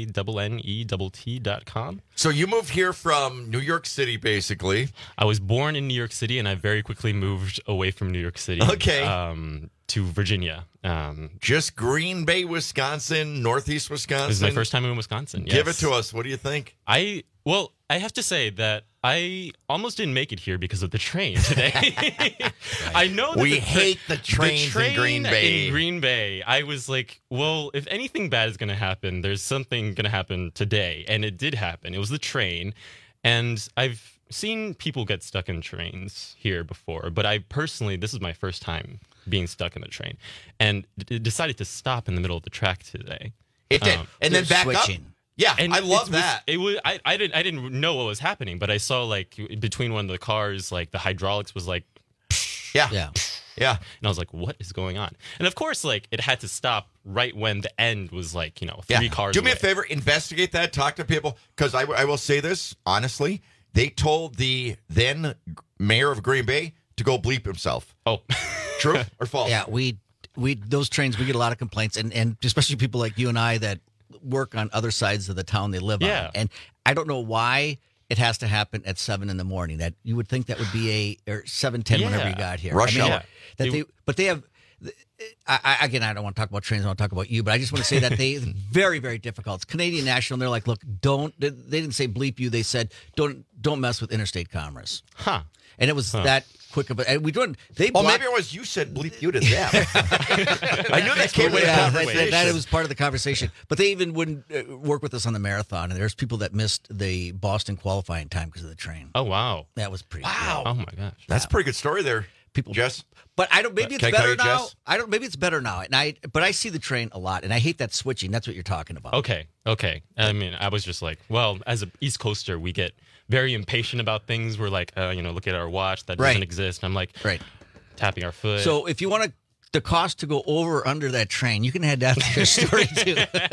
Speaker 3: GANNETT.com.
Speaker 20: So you moved here from New York City, basically.
Speaker 3: I was born in New York City, and I very quickly moved away from New York City.
Speaker 20: Okay.
Speaker 3: To Virginia.
Speaker 20: Just Green Bay, Wisconsin, Northeast Wisconsin.
Speaker 3: This is my first time in Wisconsin. Yes.
Speaker 20: Give it to us. What do you think?
Speaker 3: I have to say that I almost didn't make it here because of the train today. I know that
Speaker 20: we hate the trains in Green Bay.
Speaker 3: In Green Bay, I was like, well, if anything bad is going to happen, there's something going to happen today. And it did happen. It was the train. And I've seen people get stuck in trains here before. But this is my first time being stuck in the train. And it decided to stop in the middle of the track today.
Speaker 20: It did. And then back
Speaker 21: switching.
Speaker 20: up. Yeah,
Speaker 3: and
Speaker 20: I love that.
Speaker 3: It was. I didn't know what was happening, but I saw like between one of the cars, like the hydraulics was like,
Speaker 20: yeah.
Speaker 3: And I was like, what is going on? And of course, like it had to stop right when the end was like, 3 cars.
Speaker 20: Do me a
Speaker 3: away.
Speaker 20: favor, investigate that. Talk to people, because I will say this honestly. They told the then mayor of Green Bay to go bleep himself.
Speaker 3: Oh,
Speaker 20: true or false?
Speaker 21: Yeah, we those trains, we get a lot of complaints, and especially people like you and I that work on other sides of the town they live on. And I don't know why it has to happen at 7 a.m. That you would think that would be or 7:10 whenever you got here.
Speaker 20: Rush hour.
Speaker 21: But they have. I don't want to talk about trains. I want to talk about you, but I just want to say that they very, very difficult. It's Canadian National. And they're like, look, they didn't say bleep you. They said don't mess with interstate commerce.
Speaker 3: Huh.
Speaker 21: And it was that quick of a. And we don't. They.
Speaker 20: Well, maybe it was you said bleep you to them. I knew that came with the conversation.
Speaker 21: That was part of the conversation. But they even wouldn't work with us on the marathon. And there's people that missed the Boston qualifying time because of the train.
Speaker 3: Oh wow,
Speaker 21: that was pretty.
Speaker 20: Wow.
Speaker 3: Oh my gosh,
Speaker 20: that's a pretty good story there.
Speaker 21: People,
Speaker 20: Jess.
Speaker 21: But I don't. Maybe it's
Speaker 20: Can I call
Speaker 21: better
Speaker 20: you
Speaker 21: now.
Speaker 20: Jess?
Speaker 21: I don't. Maybe it's better now at night. But I see the train a lot, and I hate that switching. That's what you're talking about.
Speaker 3: Okay. I mean, I was just like, well, as an East Coaster, we get very impatient about things. We're like, look at our watch that doesn't exist. I'm like, tapping our foot.
Speaker 21: So if you want the cost to go over or under that train, you can add that to your story too.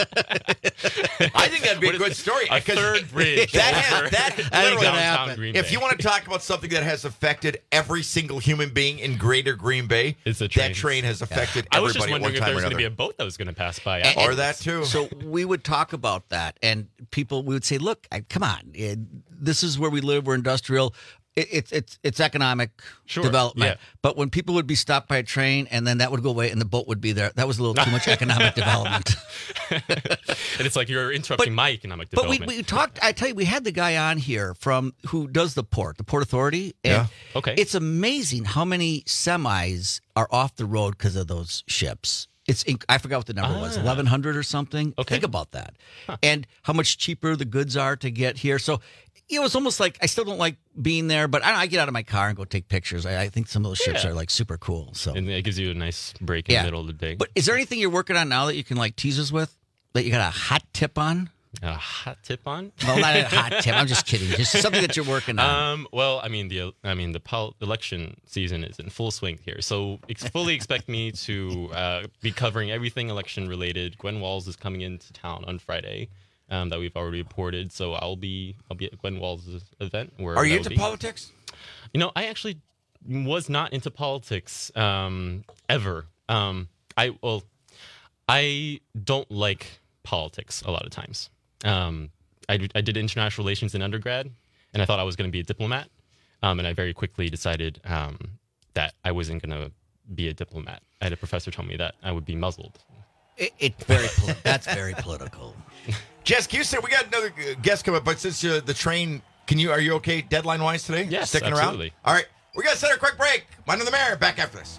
Speaker 20: I think that'd be a good story.
Speaker 3: A third bridge.
Speaker 20: That literally
Speaker 21: happen.
Speaker 3: Green
Speaker 20: If
Speaker 3: Bay.
Speaker 20: you want to talk about something that has affected every single human being in Greater Green Bay,
Speaker 3: it's a train.
Speaker 20: That train has affected
Speaker 3: I was just
Speaker 20: everybody at one
Speaker 3: wondering if
Speaker 20: time
Speaker 3: there
Speaker 20: or
Speaker 3: was going to
Speaker 20: another.
Speaker 3: be a boat that was going to pass by.
Speaker 20: Or that too.
Speaker 21: So we would talk about that, and we would say, "Look, come on, this is where we live. We're industrial. It's economic development."
Speaker 3: Yeah.
Speaker 21: But when people would be stopped by a train, and then that would go away, and the boat would be there, that was a little too much economic development.
Speaker 3: And it's like you're interrupting my economic
Speaker 21: But
Speaker 3: development.
Speaker 21: we talked. I tell you, we had the guy on here who does the Port Authority. And
Speaker 3: Okay.
Speaker 21: It's amazing how many semis are off the road because of those ships. I forgot what the number was, 1,100 or something.
Speaker 3: Okay.
Speaker 21: Think about that, and how much cheaper the goods are to get here. So. It's almost like I still don't like being there, but I get out of my car and go take pictures. I think some of those ships are like super cool. So
Speaker 3: and it gives you a nice break in the middle of the day.
Speaker 21: But is there anything you're working on now that you can like tease us with that you got a hot tip on?
Speaker 3: A hot tip on?
Speaker 21: Well, not a hot tip. I'm just kidding. Just something that you're working on.
Speaker 3: Well, the election season is in full swing here, so fully expect me to be covering everything election related. Gwen Walls is coming into town on Friday. That we've already reported, so I'll be at Gwen Walls' event.
Speaker 20: Are you into politics?
Speaker 3: I actually was not into politics ever. I don't like politics a lot of times. I did international relations in undergrad, and I thought I was going to be a diplomat, and I very quickly decided that I wasn't going to be a diplomat. I had a professor tell me that I would be muzzled.
Speaker 21: That's very political.
Speaker 20: Jess Houston, we got another guest coming up, but since the train, are you okay deadline-wise today?
Speaker 3: Yes,
Speaker 20: Sticking
Speaker 3: absolutely.
Speaker 20: around? All right, we're going to set a quick break. Mind on the Mayor, back after this.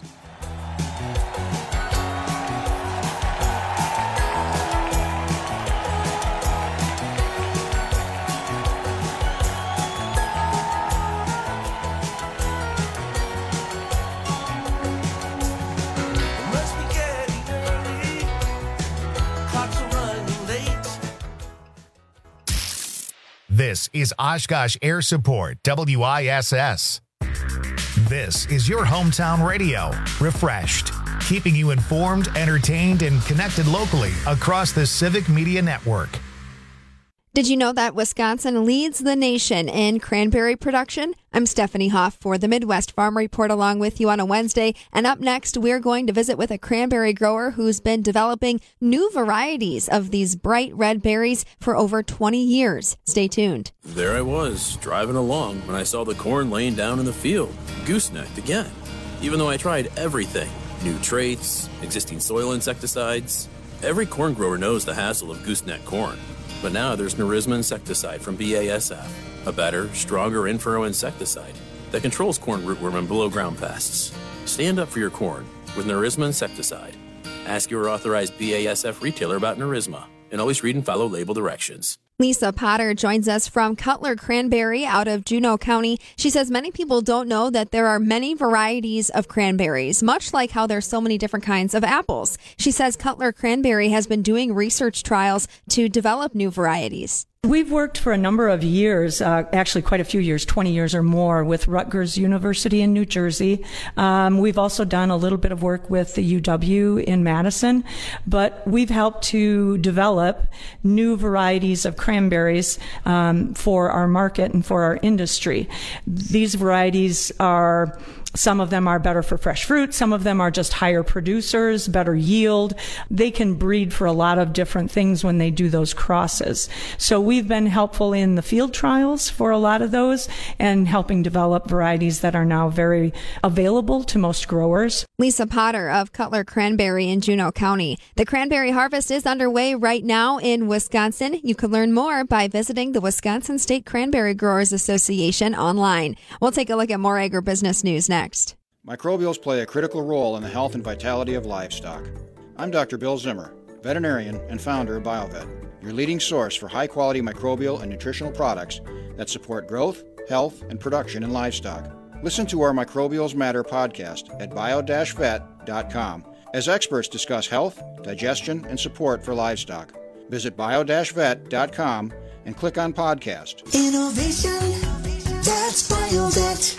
Speaker 4: Must be getting early. Clocks are running late.
Speaker 1: This is Oshkosh Air Support, WISS. This is your hometown radio, refreshed. keeping you informed, entertained, and connected locally across the Civic Media Network.
Speaker 7: Did you know that Wisconsin leads the nation in cranberry production? I'm Stephanie Hoff for the Midwest Farm Report along with you on a Wednesday. And up next, we're going to visit with a cranberry grower who's been developing new varieties of these bright red berries for over 20 years. Stay tuned.
Speaker 8: There I was, driving along when I saw the corn laying down in the field, goosenecked again. Even though I tried everything, new traits, existing soil insecticides, every corn grower knows the hassle of gooseneck corn. But now there's Nerisma insecticide from BASF, a better, stronger in-furrow insecticide that controls corn rootworm and below-ground pests. Stand up for your corn with Nerisma insecticide. Ask your authorized BASF retailer about Nerisma, and always read and follow label directions.
Speaker 7: Lisa Potter joins us from Cutler Cranberry out of Juneau County. She says many people don't know that there are many varieties of cranberries, much like how there's so many different kinds of apples. She says Cutler Cranberry has been doing research trials to develop new varieties.
Speaker 9: We've worked for a number of years, actually quite a few years, 20 years or more, with Rutgers University in New Jersey. We've also done a little bit of work with the UW in Madison, but we've helped to develop new varieties of cranberries for our market and for our industry. These varieties are... Some of them are better for fresh fruit. Some of them are just higher producers, better yield. They can breed for a lot of different things when they do those crosses. So we've been helpful in the field trials for a lot of those and helping develop varieties that are now very available to most growers.
Speaker 7: Lisa Potter of Cutler Cranberry in Juneau County. The cranberry harvest is underway right now in Wisconsin. You can learn more by visiting the Wisconsin State Cranberry Growers Association online. We'll take a look at more agribusiness news next.
Speaker 10: Microbials play a critical role in the health and vitality of livestock. I'm Dr. Bill Zimmer, veterinarian and founder of BioVet, your leading source for high-quality microbial and nutritional products that support growth, health, and production in livestock. Listen to our Microbials Matter podcast at bio-vet.com as experts discuss health, digestion, and support for livestock. Visit bio-vet.com and click on podcast.
Speaker 4: Innovation, that's BioVet.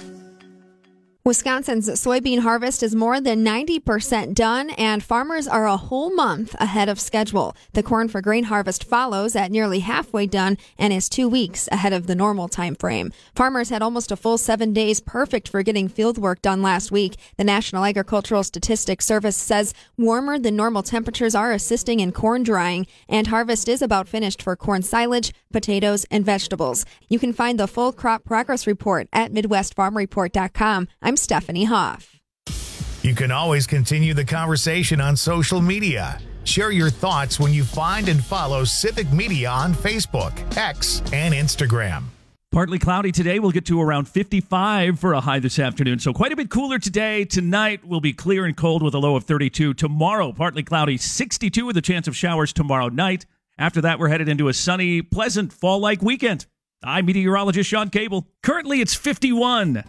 Speaker 7: Wisconsin's soybean harvest is more than 90% done, and farmers are a whole month ahead of schedule. The corn for grain harvest follows at nearly halfway done and is 2 weeks ahead of the normal time frame. Farmers had almost a full 7 days, perfect for getting field work done last week. The National Agricultural Statistics Service says warmer than normal temperatures are assisting in corn drying, and harvest is about finished for corn silage, potatoes, and vegetables. You can find the full crop progress report at MidwestFarmReport.com. I'm Stephanie Hoff.
Speaker 1: You can always continue the conversation on social media. Share your thoughts when you find and follow Civic Media on Facebook, X, and Instagram.
Speaker 18: Partly cloudy today. We'll get to around 55 for a high this afternoon. So quite a bit cooler today. Tonight will be clear and cold with a low of 32. Tomorrow, partly cloudy, 62 with a chance of showers tomorrow night. After that, we're headed into a sunny, pleasant fall-like weekend. I'm meteorologist Sean Cable. Currently, it's 51.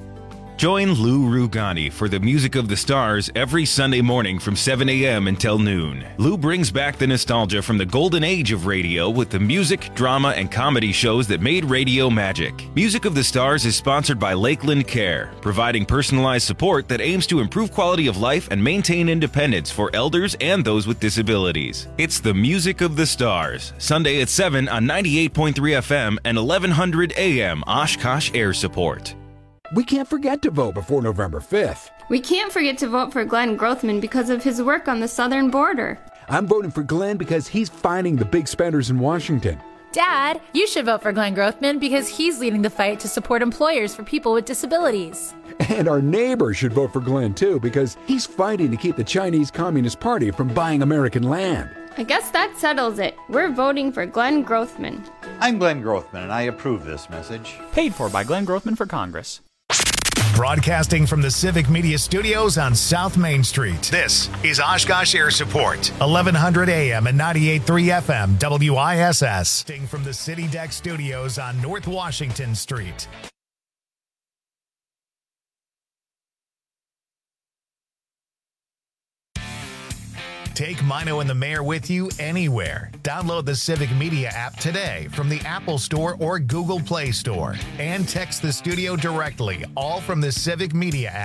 Speaker 25: Join Lou Rugani for the Music of the Stars every Sunday morning from 7 a.m. until noon. Lou brings back the nostalgia from the golden age of radio with the music, drama, and comedy shows that made radio magic. Music of the Stars is sponsored by Lakeland Care, providing personalized support that aims to improve quality of life and maintain independence for elders and those with disabilities. It's the Music of the Stars, Sunday at 7 on 98.3 FM and 1100 AM Oshkosh Air Support.
Speaker 26: We can't forget to vote before November 5th.
Speaker 27: We can't forget to vote for Glenn Grothman because of his work on the southern border.
Speaker 26: I'm voting for Glenn because he's finding the big spenders in Washington.
Speaker 28: Dad, you should vote for Glenn Grothman because he's leading the fight to support employers for people with disabilities.
Speaker 26: And our neighbors should vote for Glenn, too, because he's fighting to keep the Chinese Communist Party from buying American land.
Speaker 27: I guess that settles it. We're voting for Glenn Grothman.
Speaker 29: I'm Glenn Grothman, and I approve this message.
Speaker 30: Paid for by Glenn Grothman for Congress.
Speaker 1: Broadcasting from the Civic Media Studios on South Main Street, this is Oshkosh Air Support, 1100 AM and 98.3 FM, WISS. From the City Deck Studios on North Washington Street. Take Mino and the Mayor with you anywhere. Download the Civic Media app today from the Apple Store or Google Play Store. And text the studio directly, all from the Civic Media app.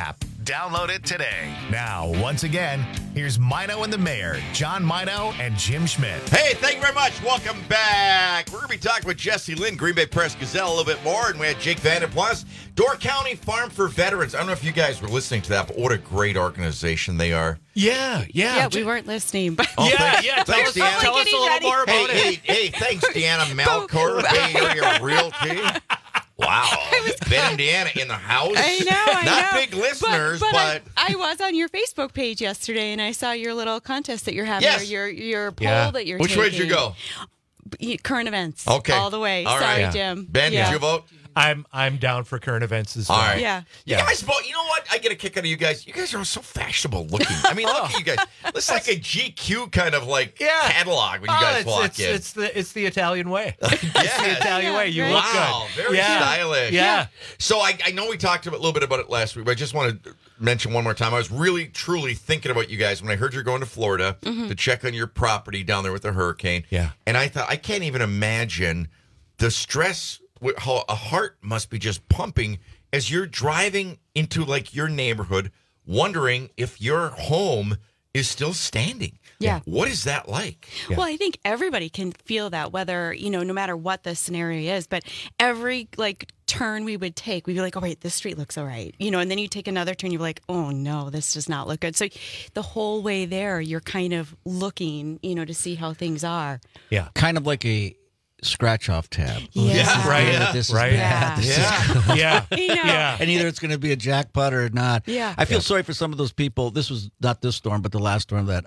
Speaker 1: Download it today. Now, once again, here's Mino and the Mayor, John Mino and Jim Schmidt.
Speaker 20: Hey, thank you very much. Welcome back. We're going to be talking with Jesse Lynn, Green Bay Press Gazelle, a little bit more. And we had Jake Vandenplas, Door County Farm for Veterans. I don't know if you guys were listening to that, but what a great organization they are.
Speaker 11: Yeah.
Speaker 12: Yeah, we weren't listening. But
Speaker 11: Yeah.
Speaker 20: Thanks, Deanna.
Speaker 11: Tell us a little more about it.
Speaker 20: Hey, thanks, Deanna Malcor, Bay Area Realty. Wow. Ben and Deanna in the house.
Speaker 12: I know.
Speaker 20: Not big listeners, but
Speaker 12: I was on your Facebook page yesterday, and I saw your little contest that you're having,
Speaker 20: Yes.
Speaker 12: or your poll that you're
Speaker 20: Which
Speaker 12: taking.
Speaker 20: way did you go?
Speaker 12: Current events.
Speaker 20: Okay.
Speaker 12: All the way.
Speaker 20: All
Speaker 12: Sorry,
Speaker 20: right.
Speaker 12: Jim.
Speaker 20: Ben, did you vote?
Speaker 11: I'm down for current events as well.
Speaker 20: All right.
Speaker 12: Yeah.
Speaker 20: You guys vote. You know what? I get a kick out of you guys. You guys are so fashionable looking. I mean, look at you guys. It's like a GQ kind of like catalog when you guys walk in.
Speaker 11: It's the Italian way. It's the
Speaker 20: Yes.
Speaker 11: Italian way. You
Speaker 12: Right.
Speaker 11: look
Speaker 20: Wow,
Speaker 11: good.
Speaker 20: very stylish.
Speaker 11: Yeah.
Speaker 20: So I know we talked a little bit about it last week, but I just want to mention one more time. I was really, truly thinking about you guys when I heard you're going to Florida to check on your property down there with the hurricane.
Speaker 11: Yeah.
Speaker 20: And I thought, I can't even imagine the stress, how a heart must be just pumping as you're driving into like your neighborhood, wondering if your home is still standing.
Speaker 12: Yeah.
Speaker 20: What is that like?
Speaker 12: Well, I think everybody can feel that, whether, no matter what the scenario is, but every turn we would take, we'd be like, oh, wait, this street looks all right. And then you take another turn, you're like, oh no, this does not look good. So the whole way there, you're kind of looking, to see how things are.
Speaker 11: Yeah.
Speaker 21: Kind of like a scratch-off tab.
Speaker 12: Yeah.
Speaker 11: Right.
Speaker 21: This is
Speaker 11: Right.
Speaker 21: bad. This is good.
Speaker 11: Yeah.
Speaker 12: Yeah.
Speaker 21: And either it's going to be a jackpot or not.
Speaker 12: Yeah.
Speaker 21: I feel sorry for some of those people. This was not this storm, but the last storm that,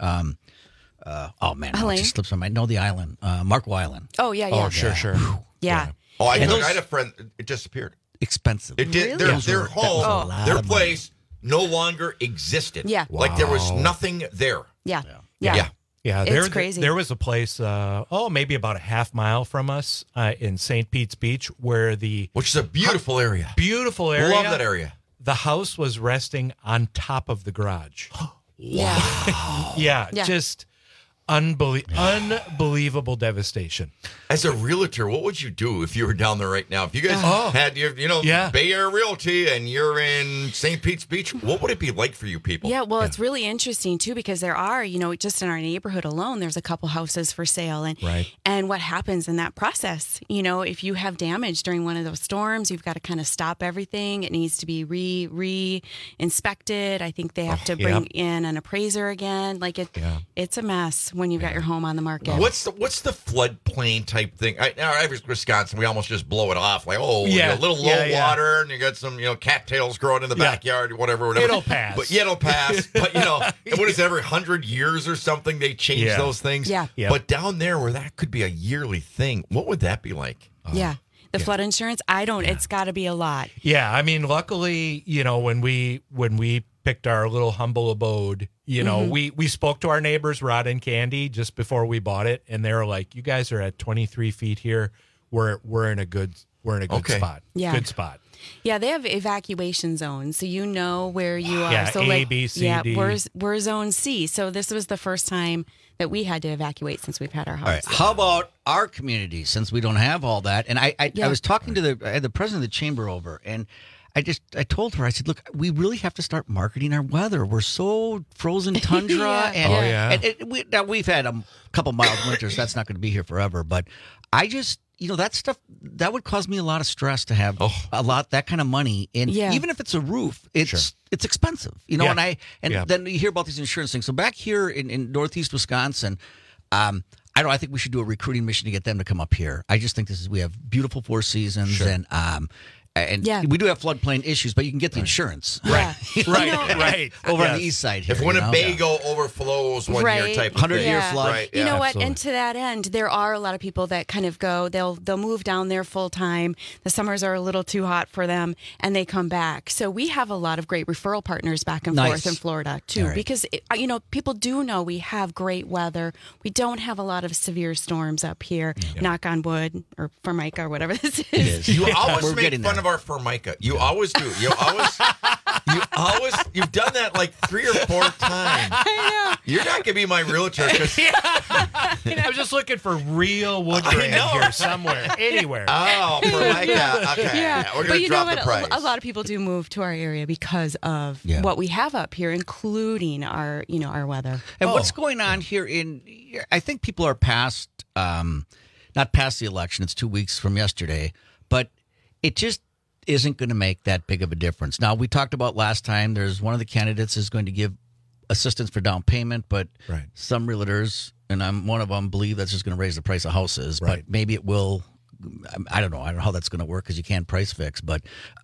Speaker 21: oh man, it
Speaker 12: Helene?
Speaker 21: just slips my mind. No, the island, Marco Island.
Speaker 12: Oh, yeah.
Speaker 11: Oh, sure.
Speaker 12: Yeah.
Speaker 20: Oh, I
Speaker 21: And those-
Speaker 20: had a friend. It disappeared.
Speaker 21: Expensive.
Speaker 20: It did.
Speaker 12: Really?
Speaker 20: Their
Speaker 21: That was a
Speaker 20: home,
Speaker 21: lot
Speaker 20: their
Speaker 21: of money.
Speaker 20: place, no longer existed.
Speaker 12: Yeah.
Speaker 20: Like there was
Speaker 11: Wow.
Speaker 20: nothing there.
Speaker 12: Yeah.
Speaker 20: Yeah.
Speaker 11: Yeah,
Speaker 12: It's crazy.
Speaker 11: There was a place, maybe about a half mile from us in St. Pete's Beach, where
Speaker 20: Which is a beautiful area.
Speaker 11: beautiful area.
Speaker 20: Love that area.
Speaker 11: The house was resting on top of the garage.
Speaker 12: Yeah.
Speaker 11: Yeah,
Speaker 12: Yeah.
Speaker 11: just unbelievable devastation.
Speaker 20: As a realtor, what would you do if you were down there right now? If you guys had your,
Speaker 11: Yeah.
Speaker 20: Bay Area Realty and you're in St. Pete's Beach, what would it be like for you people?
Speaker 12: Yeah, well, it's really interesting too, because there are, just in our neighborhood alone, there's a couple houses for sale, and
Speaker 11: Right.
Speaker 12: and what happens in that process, if you have damage during one of those storms, you've got to kind of stop everything. It needs to be re-inspected. I think they have to bring in an appraiser again. It's a mess when you've got your home on the market.
Speaker 20: What's the floodplain type thing? I was Wisconsin. We almost just blow it off, like a little low water, and you got some cattails growing in the backyard, whatever.
Speaker 11: It'll pass.
Speaker 20: But it'll pass. But what is it, every 100 years or something they change those things?
Speaker 12: Yeah.
Speaker 20: But down there where that could be a yearly thing, what would that be like?
Speaker 12: Yeah. The flood insurance, it's got to be a lot.
Speaker 11: Yeah, I mean, luckily, when we picked our little humble abode, we spoke to our neighbors, Rod and Candy, just before we bought it, and they were like, "You guys are at 23 feet here. We're in a good spot.
Speaker 12: Yeah.
Speaker 11: Good spot."
Speaker 12: Yeah, they have evacuation zones, so you know where you are.
Speaker 11: Yeah,
Speaker 12: so
Speaker 11: A, B, C, D.
Speaker 12: we're zone C. So this was the first time that we had to evacuate since we've had our house.
Speaker 21: All right. How about our community, since we don't have all that? And I was talking to the president of the chamber over, and I told her, I said, look, we really have to start marketing our weather. We're so frozen tundra. And we've had a couple mild winters. That's not going to be here forever. But I just, that stuff, that would cause me a lot of stress to have that kind of money. And even if it's a roof, it's expensive, then you hear about these insurance things. So back here in Northeast Wisconsin, I think we should do a recruiting mission to get them to come up here. I just think we have beautiful Four Seasons and we do have floodplain issues, but you can get the insurance.
Speaker 12: Right.
Speaker 11: Right.
Speaker 21: Over on the east side here.
Speaker 20: If Winnebago overflows one year type of
Speaker 21: 100-year flood.
Speaker 20: Right.
Speaker 12: You know what? And to that end, there are a lot of people that kind of go, they'll move down there full time. The summers are a little too hot for them, and they come back. So we have a lot of great referral partners back and forth in Florida too, because people do know we have great weather. We don't have a lot of severe storms up here. Knock on wood, or Formica, or whatever this is.
Speaker 20: You always make fun of our Formica. You always do. You've done that like 3 or 4 times.
Speaker 12: I know.
Speaker 20: You're not gonna be my realtor.
Speaker 11: I was just looking for real wood grain here somewhere, anywhere.
Speaker 20: Oh, Formica. Okay,
Speaker 12: Yeah.
Speaker 20: we're
Speaker 12: But
Speaker 20: gonna
Speaker 12: you know
Speaker 20: drop
Speaker 12: what?
Speaker 20: the price.
Speaker 12: A lot of people do move to our area because of what we have up here, including our weather.
Speaker 21: And what's going on here I think people are past, not past the election. It's 2 weeks from yesterday, but it just isn't going to make that big of a difference. Now, we talked about last time, there's one of the candidates is going to give assistance for down payment, but some realtors, and I'm one of them, believe that's just going to raise the price of houses, but maybe it will. I don't know. I don't know how that's going to work because you can't price fix, but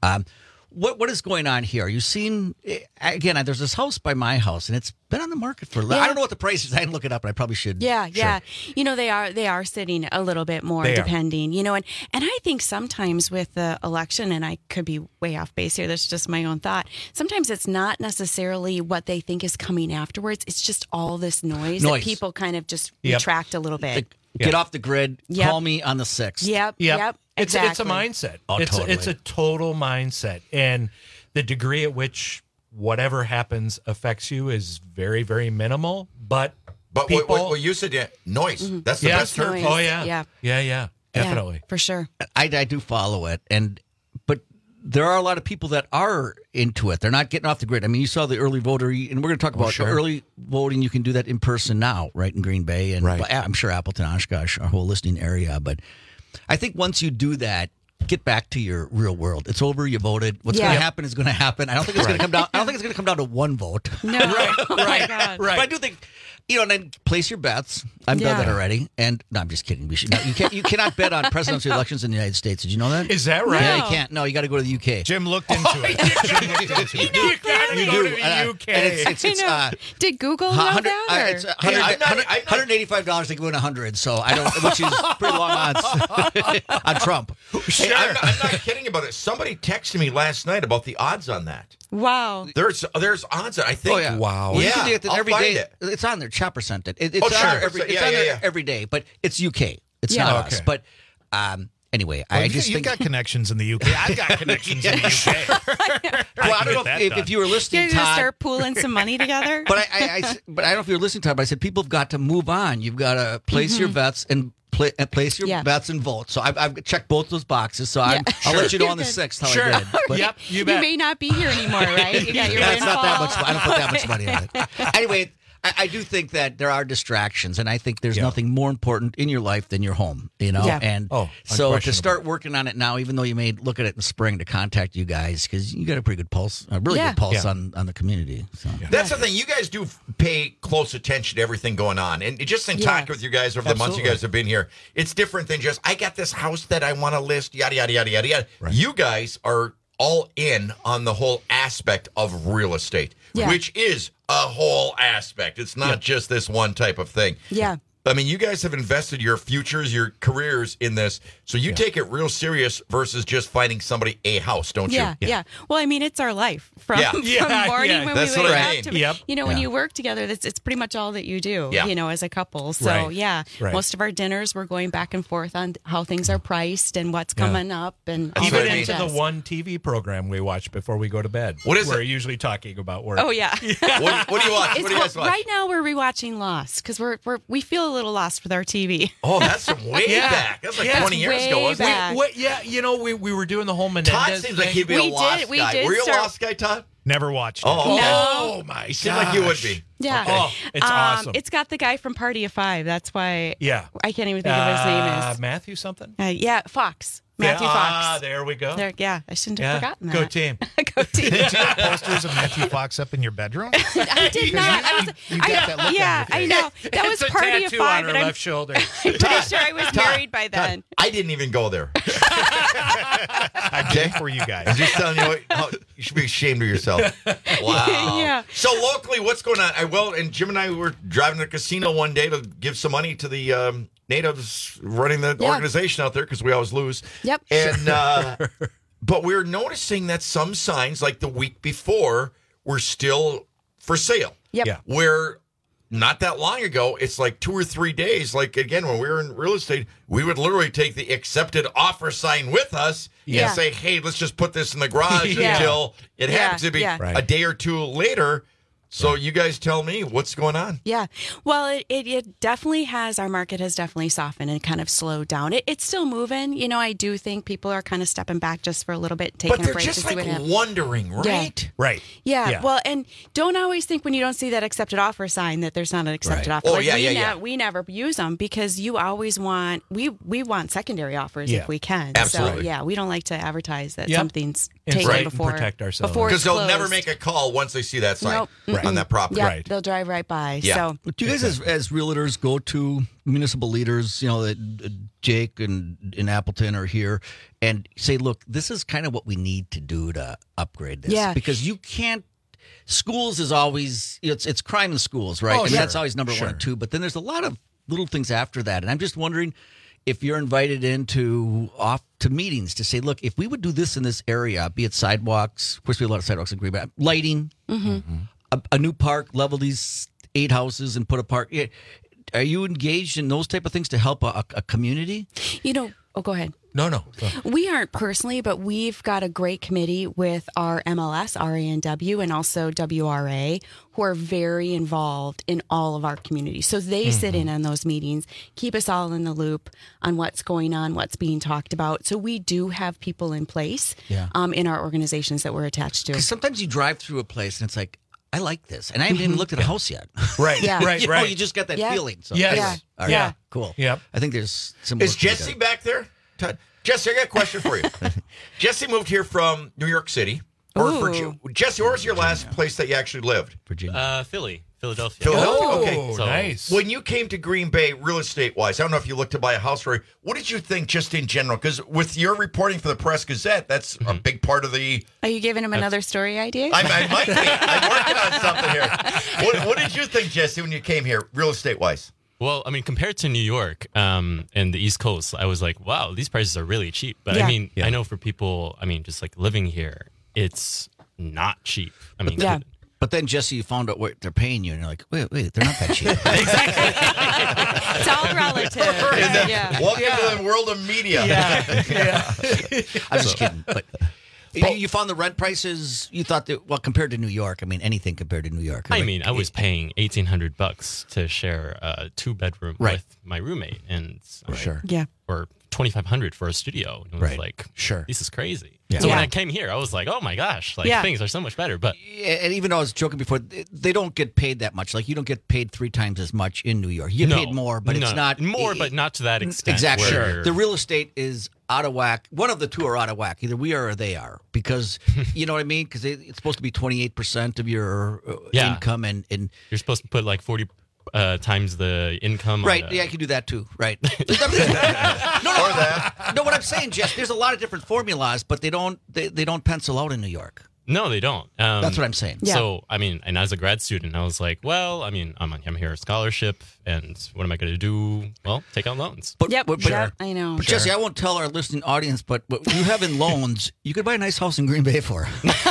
Speaker 21: what is going on here? You've seen, again, there's this house by my house, and it's been on the market for, I don't know what the price is. I didn't look it up, but I probably should.
Speaker 12: Yeah. You know, they are sitting a little bit more depending, you know, and I think sometimes with the election, and I could be way off base here, that's just my own thought. Sometimes it's not necessarily what they think is coming afterwards. It's just all this noise. That people kind of just retract a little bit.
Speaker 21: Get off the grid. Call me on the 6th.
Speaker 12: Yep. Exactly.
Speaker 11: It's a mindset.
Speaker 21: Oh, totally.
Speaker 11: It's a total mindset. And the degree at which whatever happens affects you is very, very minimal. But people...
Speaker 20: what you said, noise. That's the best term.
Speaker 11: Oh, yeah. Yeah. Definitely.
Speaker 12: For sure.
Speaker 21: I do follow it. But there are a lot of people that are into it. They're not getting off the grid. I mean, you saw the early voter, and we're going to talk about early voting. You can do that in person now, right, in Green Bay. And I'm sure Appleton, Oshkosh, our whole listening area. But I think once you do that, get back to your real world. It's over. You voted. What's going to happen is going to happen. I don't think it's going to come down. I don't think it's going to come down to one vote.
Speaker 12: No. Right.
Speaker 21: But I do think, and then place your bets. I've done that already. And no, I'm just kidding. We should. No, you cannot bet on presidential elections in the United States. Did you know that?
Speaker 11: Is that right?
Speaker 21: Yeah, you can't. No, you got to go to the UK.
Speaker 1: Jim looked into it.
Speaker 11: You got to go to the UK.
Speaker 21: And
Speaker 12: did Google know that?
Speaker 21: It's $185 to go in 100. So I don't, which is pretty long odds on Trump.
Speaker 20: Hey, I'm not kidding about it. Somebody texted me last night about the odds on that.
Speaker 12: Wow.
Speaker 20: There's odds. I think.
Speaker 21: Oh, yeah.
Speaker 11: Wow.
Speaker 21: Well, you can do it
Speaker 20: I'll
Speaker 21: every
Speaker 20: find
Speaker 21: day.
Speaker 20: it.
Speaker 21: It's on there. Chopper sent it. It's on there every day, but it's UK. It's not us. But anyway, I just
Speaker 1: think... You've got connections in the UK. I've got connections in the UK.
Speaker 21: Well, I don't know if you were listening,
Speaker 12: You're
Speaker 21: Todd.
Speaker 12: going to start pooling some money together?
Speaker 21: But I don't know if you were listening, Todd, but I said people have got to move on. You've got to place your bets and place your bets and vote. So I've checked both those boxes. So I'll let you know on the 6th how I did. But
Speaker 11: Yep,
Speaker 12: you may not be here anymore, right? You got your
Speaker 21: it's not that much. I don't put that much money on it. Anyway, I do think that there are distractions, and I think there's nothing more important in your life than your home, you know?
Speaker 12: Yeah.
Speaker 21: And so to start working on it now, even though you may look at it in spring, to contact you guys, because you got a pretty good pulse, a really good pulse on the community. So.
Speaker 20: That's the thing. You guys do pay close attention to everything going on. And just in talking with you guys over the months you guys have been here, it's different than just, I got this house that I want to list, yada, yada, yada, yada, yada. Right. You guys are all in on the whole aspect of real estate, which is a whole aspect. It's not just this one type of thing.
Speaker 12: Yeah.
Speaker 20: I mean, you guys have invested your futures, your careers in this, so you take it real serious versus just finding somebody a house, don't you?
Speaker 12: Yeah. Well, I mean, it's our life from morning when we wake up to, you know, when you work together, it's pretty much all that you do, you know, as a couple. So, most of our dinners, we're going back and forth on how things are priced and what's coming up. And
Speaker 11: even into the one TV program we watch before we go to bed.
Speaker 20: What is
Speaker 11: We're usually talking about work.
Speaker 12: Oh, yeah.
Speaker 20: What do you watch? What do you guys watch?
Speaker 12: Right now, we're rewatching Lost because we feel a little lost with our TV.
Speaker 20: Oh, that's some way back. That's like 20 years ago, wasn't it?
Speaker 11: You know, we were doing the whole Menendez
Speaker 20: Todd seems like he'd be a lost guy. Were you a lost guy, Todd?
Speaker 1: Never watched it.
Speaker 20: Oh,
Speaker 11: my God.
Speaker 20: You seem like you would be.
Speaker 12: Yeah.
Speaker 11: Okay. Oh, it's awesome.
Speaker 12: It's got the guy from Party of Five. That's why I can't even think of his name is.
Speaker 11: Matthew something?
Speaker 12: Fox. Matthew Fox.
Speaker 11: There we go.
Speaker 12: I shouldn't have forgotten that.
Speaker 11: Go team.
Speaker 12: Go team.
Speaker 1: Did you have posters of Matthew Fox up in your bedroom?
Speaker 12: I did not.
Speaker 1: You got that look on your face.
Speaker 12: I know. That was
Speaker 11: It's a
Speaker 12: Party of
Speaker 11: tattoo
Speaker 12: Five.
Speaker 11: on her left shoulder.
Speaker 12: I'm pretty sure I was married by then.
Speaker 20: I didn't even go there.
Speaker 1: I did for you guys.
Speaker 20: I'm just telling you, you should be ashamed of yourself. Wow.
Speaker 12: Yeah.
Speaker 20: So locally, what's going on? And Jim and I were driving to the casino one day to give some money to the natives running the organization out there because we always lose.
Speaker 12: Yep.
Speaker 20: And but we're noticing that some signs, like the week before, were still for sale.
Speaker 12: Yep. Yeah.
Speaker 20: Where not that long ago, it's like 2 or 3 days. Like, again, when we were in real estate, we would literally take the accepted offer sign with us and say, hey, let's just put this in the garage until it happens to be a day or two later. So you guys tell me what's going on.
Speaker 12: Yeah. Well, it definitely has, our market has definitely softened and kind of slowed down. It's still moving. You know, I do think people are kind of stepping back just for a little bit, taking a break.
Speaker 20: But they're just
Speaker 12: to see what happens.
Speaker 20: wondering, right?
Speaker 12: Yeah.
Speaker 11: Right.
Speaker 12: Yeah. Well, and don't always think when you don't see that accepted offer sign that there's not an accepted offer.
Speaker 20: Oh,
Speaker 12: Like, we never use them because you always want, we want secondary offers if we can.
Speaker 20: Absolutely.
Speaker 12: So, we don't like to advertise that something's
Speaker 11: And
Speaker 12: taken
Speaker 11: right,
Speaker 12: before.
Speaker 11: protect ourselves.
Speaker 12: Before
Speaker 20: Because
Speaker 12: it's
Speaker 20: they'll never
Speaker 12: closed.
Speaker 20: make a call once they see that sign
Speaker 12: Nope.
Speaker 20: on that property.
Speaker 12: Yeah, they'll drive right by.
Speaker 20: Yeah.
Speaker 12: So
Speaker 21: Do you guys, as realtors, go to municipal leaders, you know, that Jake and in Appleton are here, and say, look, this is kind of what we need to do to upgrade this?
Speaker 12: Yeah.
Speaker 21: Because you can't. Schools is always, it's crime in schools, right?
Speaker 11: Oh,
Speaker 21: and
Speaker 11: sure.
Speaker 21: that's always number one and two. But then there's a lot of little things after that. And I'm just wondering if you're invited into meetings to say, look, if we would do this in this area, be it sidewalks, of course we have a lot of sidewalks in Green Bay, lighting, a new park, level these 8 houses and put a park. Are you engaged in those type of things to help a community?
Speaker 12: You know, go ahead.
Speaker 11: No.
Speaker 12: We aren't personally, but we've got a great committee with our MLS, RANW, and also WRA, who are very involved in all of our communities. So they sit in on those meetings, keep us all in the loop on what's going on, what's being talked about. So we do have people in place in our organizations that we're attached to.
Speaker 21: Because sometimes you drive through a place and it's like, I like this. And I haven't even looked at a house yet.
Speaker 11: Right,
Speaker 21: you know, you just got that feeling. So
Speaker 11: Yes.
Speaker 21: All right, cool.
Speaker 11: Yep.
Speaker 21: I think there's some.
Speaker 20: Is Jesse back there? Todd? Jesse, I got a question for you. Jesse moved here from New York City. Or Virginia. Jesse, where was your last place that you actually lived?
Speaker 21: Virginia.
Speaker 3: Philadelphia.
Speaker 20: Okay.
Speaker 11: So, nice.
Speaker 20: When you came to Green Bay, real estate-wise, I don't know if you looked to buy a house, Rory. What did you think just in general? Because with your reporting for the Press-Gazette, that's a big part of the...
Speaker 12: Are you giving him another story idea?
Speaker 20: I might be. I'm working on something here. What did you think, Jesse, when you came here, real estate-wise?
Speaker 3: Well, I mean, compared to New York and the East Coast, I was like, wow, these prices are really cheap. But I mean, I know for people, I mean, just like living here, it's not cheap. I mean,
Speaker 21: But then, Jesse, you found out what they're paying you, and you're like, wait, they're not that cheap.
Speaker 12: It's all relative.
Speaker 20: Welcome to the world of media.
Speaker 21: I'm just kidding. But you found the rent prices, you thought that, well, compared to New York, I mean, anything compared to New York.
Speaker 3: I mean, I was paying $1,800 to share a 2-bedroom with my roommate. And or $2,500 for a studio. And it was like, this is crazy.
Speaker 21: Yeah.
Speaker 3: So when I came here, I was like, oh my gosh, like things are so much better. But
Speaker 21: and even though I was joking before, they don't get paid that much. Like, you don't get paid 3 times as much in New York. You get paid more, but it's not
Speaker 3: more, but not to that extent.
Speaker 21: Exactly. The real estate is out of whack. One of the two are out of whack. Either we are or they are, because you know what I mean. Because it's supposed to be 28% of your income, and
Speaker 3: you're supposed to put like 40 times the income.
Speaker 21: Right. I can do that too. Right. No, what I'm saying, Jess, there's a lot of different formulas, but they don't pencil out in New York.
Speaker 3: No, they don't.
Speaker 21: That's what I'm saying.
Speaker 3: So, I mean, and as a grad student, I was like, well, I mean, I'm here a scholarship, and what am I going to do? Well, take out loans.
Speaker 21: But,
Speaker 12: I know.
Speaker 21: But Jesse, I won't tell our listening audience, but what you have in loans, you could buy a nice house in Green Bay for.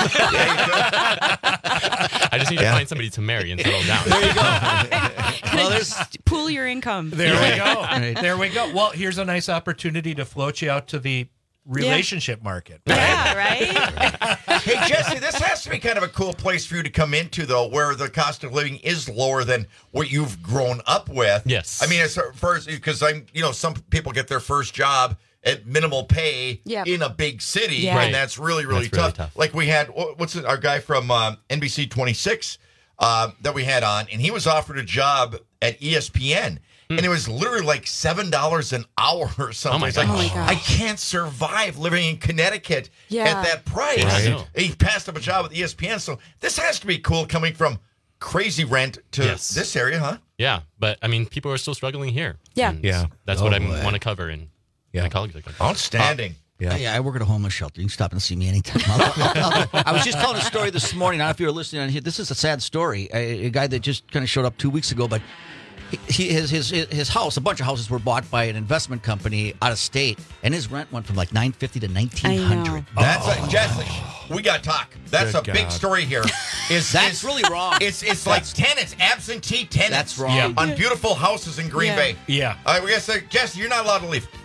Speaker 3: I just need to find somebody to marry and settle down.
Speaker 21: There you go.
Speaker 12: Well, pool your income.
Speaker 11: There we go. Right. There we go. Well, here's a nice opportunity to float you out to the relationship market.
Speaker 12: Yeah, right?
Speaker 20: Hey, Jesse, this has to be kind of a cool place for you to come into, though, where the cost of living is lower than what you've grown up with.
Speaker 3: Yes.
Speaker 20: I mean, as first, because some people get their first job at minimal pay in a big city, and that's really, really tough. Like we had, our guy from NBC 26 that we had on, and he was offered a job at ESPN. And it was literally like $7 an hour or something.
Speaker 3: Oh my
Speaker 20: It's like,
Speaker 3: gosh.
Speaker 20: I can't survive living in Connecticut at that price.
Speaker 3: Right.
Speaker 20: He passed up a job with ESPN. So this has to be cool coming from crazy rent to this area, huh?
Speaker 3: Yeah, but I mean, people are still struggling here.
Speaker 12: Yeah.
Speaker 3: And that's what I want to cover in my college.
Speaker 20: Outstanding.
Speaker 21: I work at a homeless shelter. You can stop and see me anytime. I was just telling a story this morning. I don't know if you were listening on here. This is a sad story. A guy that just kind of showed up 2 weeks ago, but his house, a bunch of houses were bought by an investment company out of state, and his rent went from like $950 to $1,900.
Speaker 20: That's Jesse. We got to talk. That's
Speaker 11: Good
Speaker 20: a big
Speaker 11: God.
Speaker 20: story here.
Speaker 21: That's really wrong.
Speaker 20: It's like tenants, absentee tenants.
Speaker 21: That's wrong.
Speaker 11: Yeah.
Speaker 20: On beautiful houses in Green
Speaker 12: Yeah.
Speaker 20: Bay.
Speaker 11: Yeah.
Speaker 20: We got to say, Jesse, you're not allowed to leave.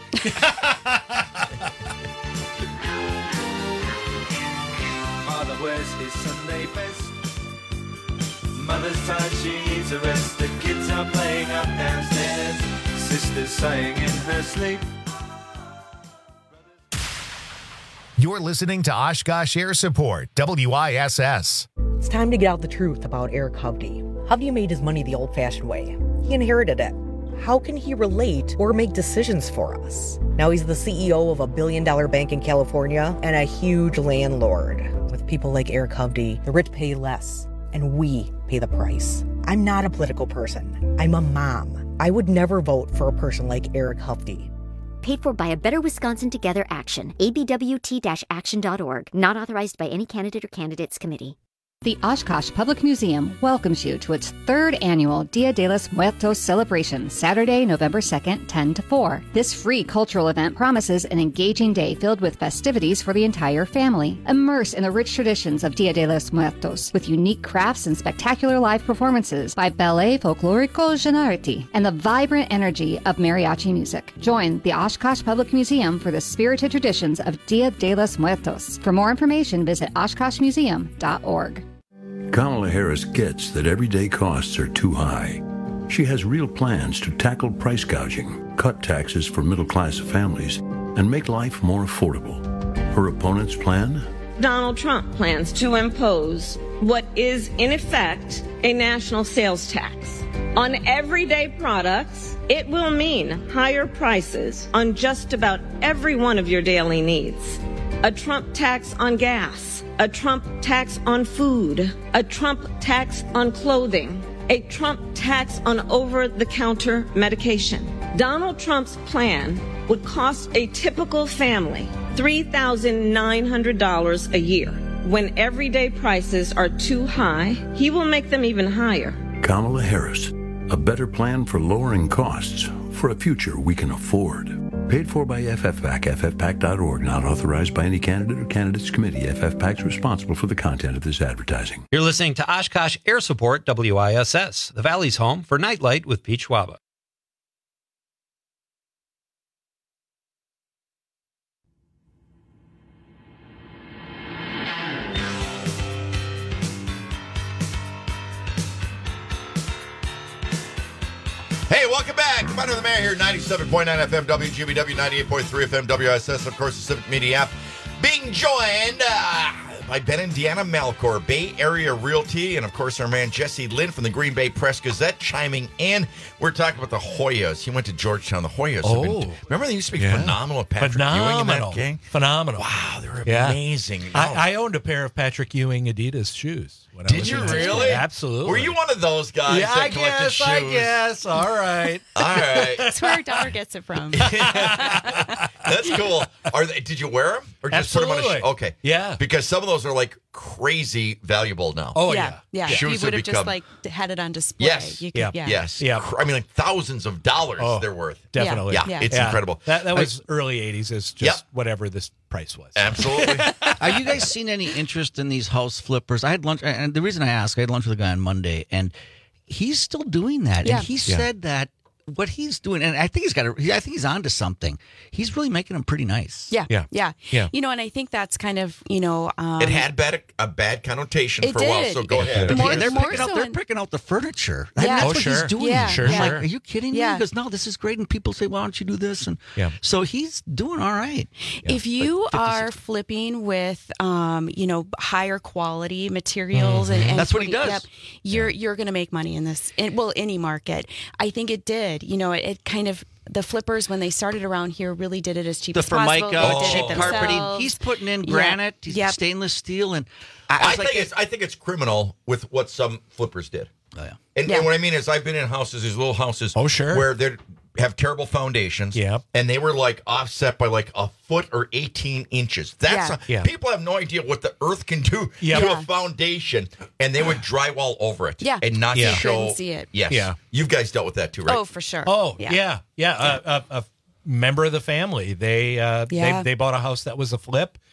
Speaker 2: Father wears his Sunday best. Mother's tired, she needs a rest. The kids are playing up downstairs. Sister's sighing in her sleep.
Speaker 1: You're listening to Oshkosh Air Support, WISS.
Speaker 13: It's time to get out the truth about Eric Hovde. Hovde made his money the old-fashioned way. He inherited it. How can he relate or make decisions for us? Now he's the CEO of a billion-dollar bank in California and a huge landlord. With people like Eric Hovde, the rich pay less, and we pay the price. I'm not a political person. I'm a mom. I would never vote for a person like Eric Hovde.
Speaker 14: Paid for by a Better Wisconsin Together Action, abwt-action.org, not authorized by any candidate or candidates committee.
Speaker 15: The Oshkosh Public Museum welcomes you to its third annual Dia de los Muertos celebration, Saturday, November 2nd, 10 to 4. This free cultural event promises an engaging day filled with festivities for the entire family. Immerse in the rich traditions of Dia de los Muertos with unique crafts and spectacular live performances by Ballet Folklorico Gennarity and the vibrant energy of mariachi music. Join the Oshkosh Public Museum for the spirited traditions of Dia de los Muertos. For more information, visit oshkoshmuseum.org.
Speaker 16: Kamala Harris gets that everyday costs are too high. She has real plans to tackle price gouging, cut taxes for middle-class families, and make life more affordable. Her opponent's plan?
Speaker 17: Donald Trump plans to impose what is, in effect, a national sales tax. On everyday products, it will mean higher prices on just about every one of your daily needs. A Trump tax on gas, a Trump tax on food, a Trump tax on clothing, a Trump tax on over-the-counter medication. Donald Trump's plan would cost a typical family $3,900 a year. When everyday prices are too high, he will make them even higher.
Speaker 16: Kamala Harris, a better plan for lowering costs for a future we can afford. Paid for by FFPAC, ffpac.org, not authorized by any candidate or candidates committee. FFPAC is responsible for the content of this advertising.
Speaker 19: You're listening to Oshkosh Air Support, WISS, the Valley's home for Nightlight with Pete Schwaba.
Speaker 20: Hey, welcome back. Come under the mayor here, 97.9 FM, WGBW, 98.3 FM, WSS, of course, the Civic Media app. Being joined by Ben and Deanna Malcor, Bay Area Realty, and, of course, our man Jesse Lynn from the Green Bay Press-Gazette chiming in. We're talking about the Hoyas. He went to Georgetown. The Hoyas. Remember, they used to be phenomenal. Patrick Ewing and that gang?
Speaker 11: Phenomenal.
Speaker 20: Wow, they were amazing.
Speaker 11: I owned a pair of Patrick Ewing Adidas shoes.
Speaker 20: Did you really?
Speaker 11: Absolutely.
Speaker 20: Were you one of those guys that collected shoes?
Speaker 11: I guess. All right.
Speaker 20: All right.
Speaker 12: That's where our daughter gets it from.
Speaker 20: That's cool. Did you wear them? Or just put them on a
Speaker 11: Absolutely.
Speaker 20: Okay.
Speaker 11: Yeah.
Speaker 20: Because some of those are like crazy valuable now.
Speaker 11: Oh,
Speaker 12: Yeah.
Speaker 20: Shoes
Speaker 12: He would have
Speaker 20: become-
Speaker 12: just like had it on display.
Speaker 20: Yes.
Speaker 12: You could,
Speaker 20: Yes.
Speaker 11: Yeah.
Speaker 20: I mean, like thousands of dollars they're worth.
Speaker 11: Definitely.
Speaker 20: Yeah. It's incredible.
Speaker 11: That was early 80s. It's just whatever this price was.
Speaker 20: Absolutely.
Speaker 21: Have you guys seen any interest in these house flippers? I had lunch, and the reason I asked, I had lunch with a guy on Monday, and he's still doing that.
Speaker 12: Yeah.
Speaker 21: And he said that what he's doing, and I think he's onto something. He's really making them pretty nice.
Speaker 12: Yeah.
Speaker 11: Yeah.
Speaker 12: You know, and I think that's kind of,
Speaker 20: it had a bad connotation
Speaker 12: It
Speaker 20: for a while,
Speaker 12: did.
Speaker 20: so go ahead.
Speaker 21: But they're
Speaker 12: more
Speaker 21: picking out the furniture.
Speaker 12: Yeah.
Speaker 21: That's
Speaker 12: Oh,
Speaker 21: what
Speaker 11: sure.
Speaker 21: he's doing.
Speaker 12: Yeah.
Speaker 11: Sure,
Speaker 21: I'm
Speaker 11: sure.
Speaker 21: like, are you kidding me?
Speaker 12: Yeah.
Speaker 21: He goes, no, this is great. And people say, why don't you do this? And
Speaker 11: Yeah.
Speaker 21: so he's doing all right.
Speaker 12: If you are flipping with, higher quality materials and
Speaker 21: That's what he does.
Speaker 12: you're going to make money in this. Any market. I think it did. It kind of. The flippers, when they started around here, really did it as cheap
Speaker 21: The
Speaker 12: as possible.
Speaker 21: Formica,
Speaker 12: They did
Speaker 21: cheap
Speaker 12: it
Speaker 21: carpeting.
Speaker 12: themselves.
Speaker 21: He's putting in granite, stainless steel, and
Speaker 20: I think it's criminal with what some flippers did.
Speaker 21: Oh, yeah.
Speaker 20: And what I mean is, I've been in houses, these little houses,
Speaker 11: sure.
Speaker 20: where they have terrible foundations, and they were like offset by like a foot or 18 inches. People have no idea what the earth can do to a foundation, and they would drywall over it, and not
Speaker 12: You
Speaker 20: show.
Speaker 12: couldn't see it.
Speaker 20: Yes, you guys dealt with that too, right?
Speaker 12: Oh, for sure.
Speaker 11: Oh, yeah. A member of the family. They bought a house that was a flip.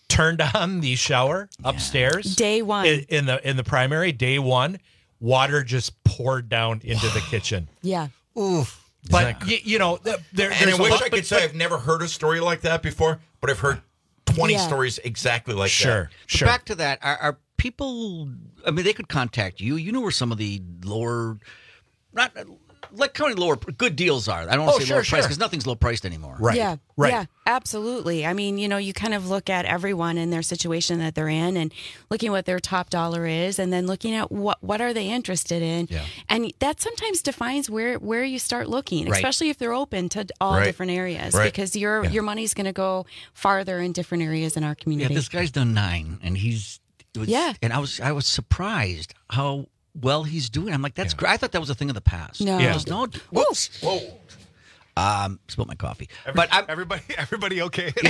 Speaker 11: turned on the shower upstairs.
Speaker 12: Day one.
Speaker 11: In the primary, day one, water just poured down into the kitchen.
Speaker 12: Yeah.
Speaker 11: Oof. But, you know, there's
Speaker 20: and I wish I
Speaker 11: but-
Speaker 20: could say I've never heard a story like that before, but I've heard 20 stories exactly like that.
Speaker 21: But back to that, are people, I mean, they could contact you. You know where some of the lower, not like county lower, good deals are. I don't want to say lower price because nothing's low priced anymore.
Speaker 11: Right.
Speaker 12: Yeah.
Speaker 11: Right.
Speaker 12: Yeah, absolutely. I mean, you know, you kind of look at everyone and their situation that they're in and looking what their top dollar is and then looking at what are they interested in.
Speaker 21: Yeah.
Speaker 12: And that sometimes defines where you start looking,
Speaker 21: Right.
Speaker 12: especially if they're open to all different areas because your money's going to go farther in different areas in our community.
Speaker 21: Yeah, this guy's done 9 and and I was surprised how well he's doing. I'm like, that's great. I thought that was a thing of the past.
Speaker 12: No.
Speaker 21: He goes, no. Whoops.
Speaker 20: Whoa.
Speaker 21: Spilled my coffee.
Speaker 4: Everybody okay?
Speaker 20: The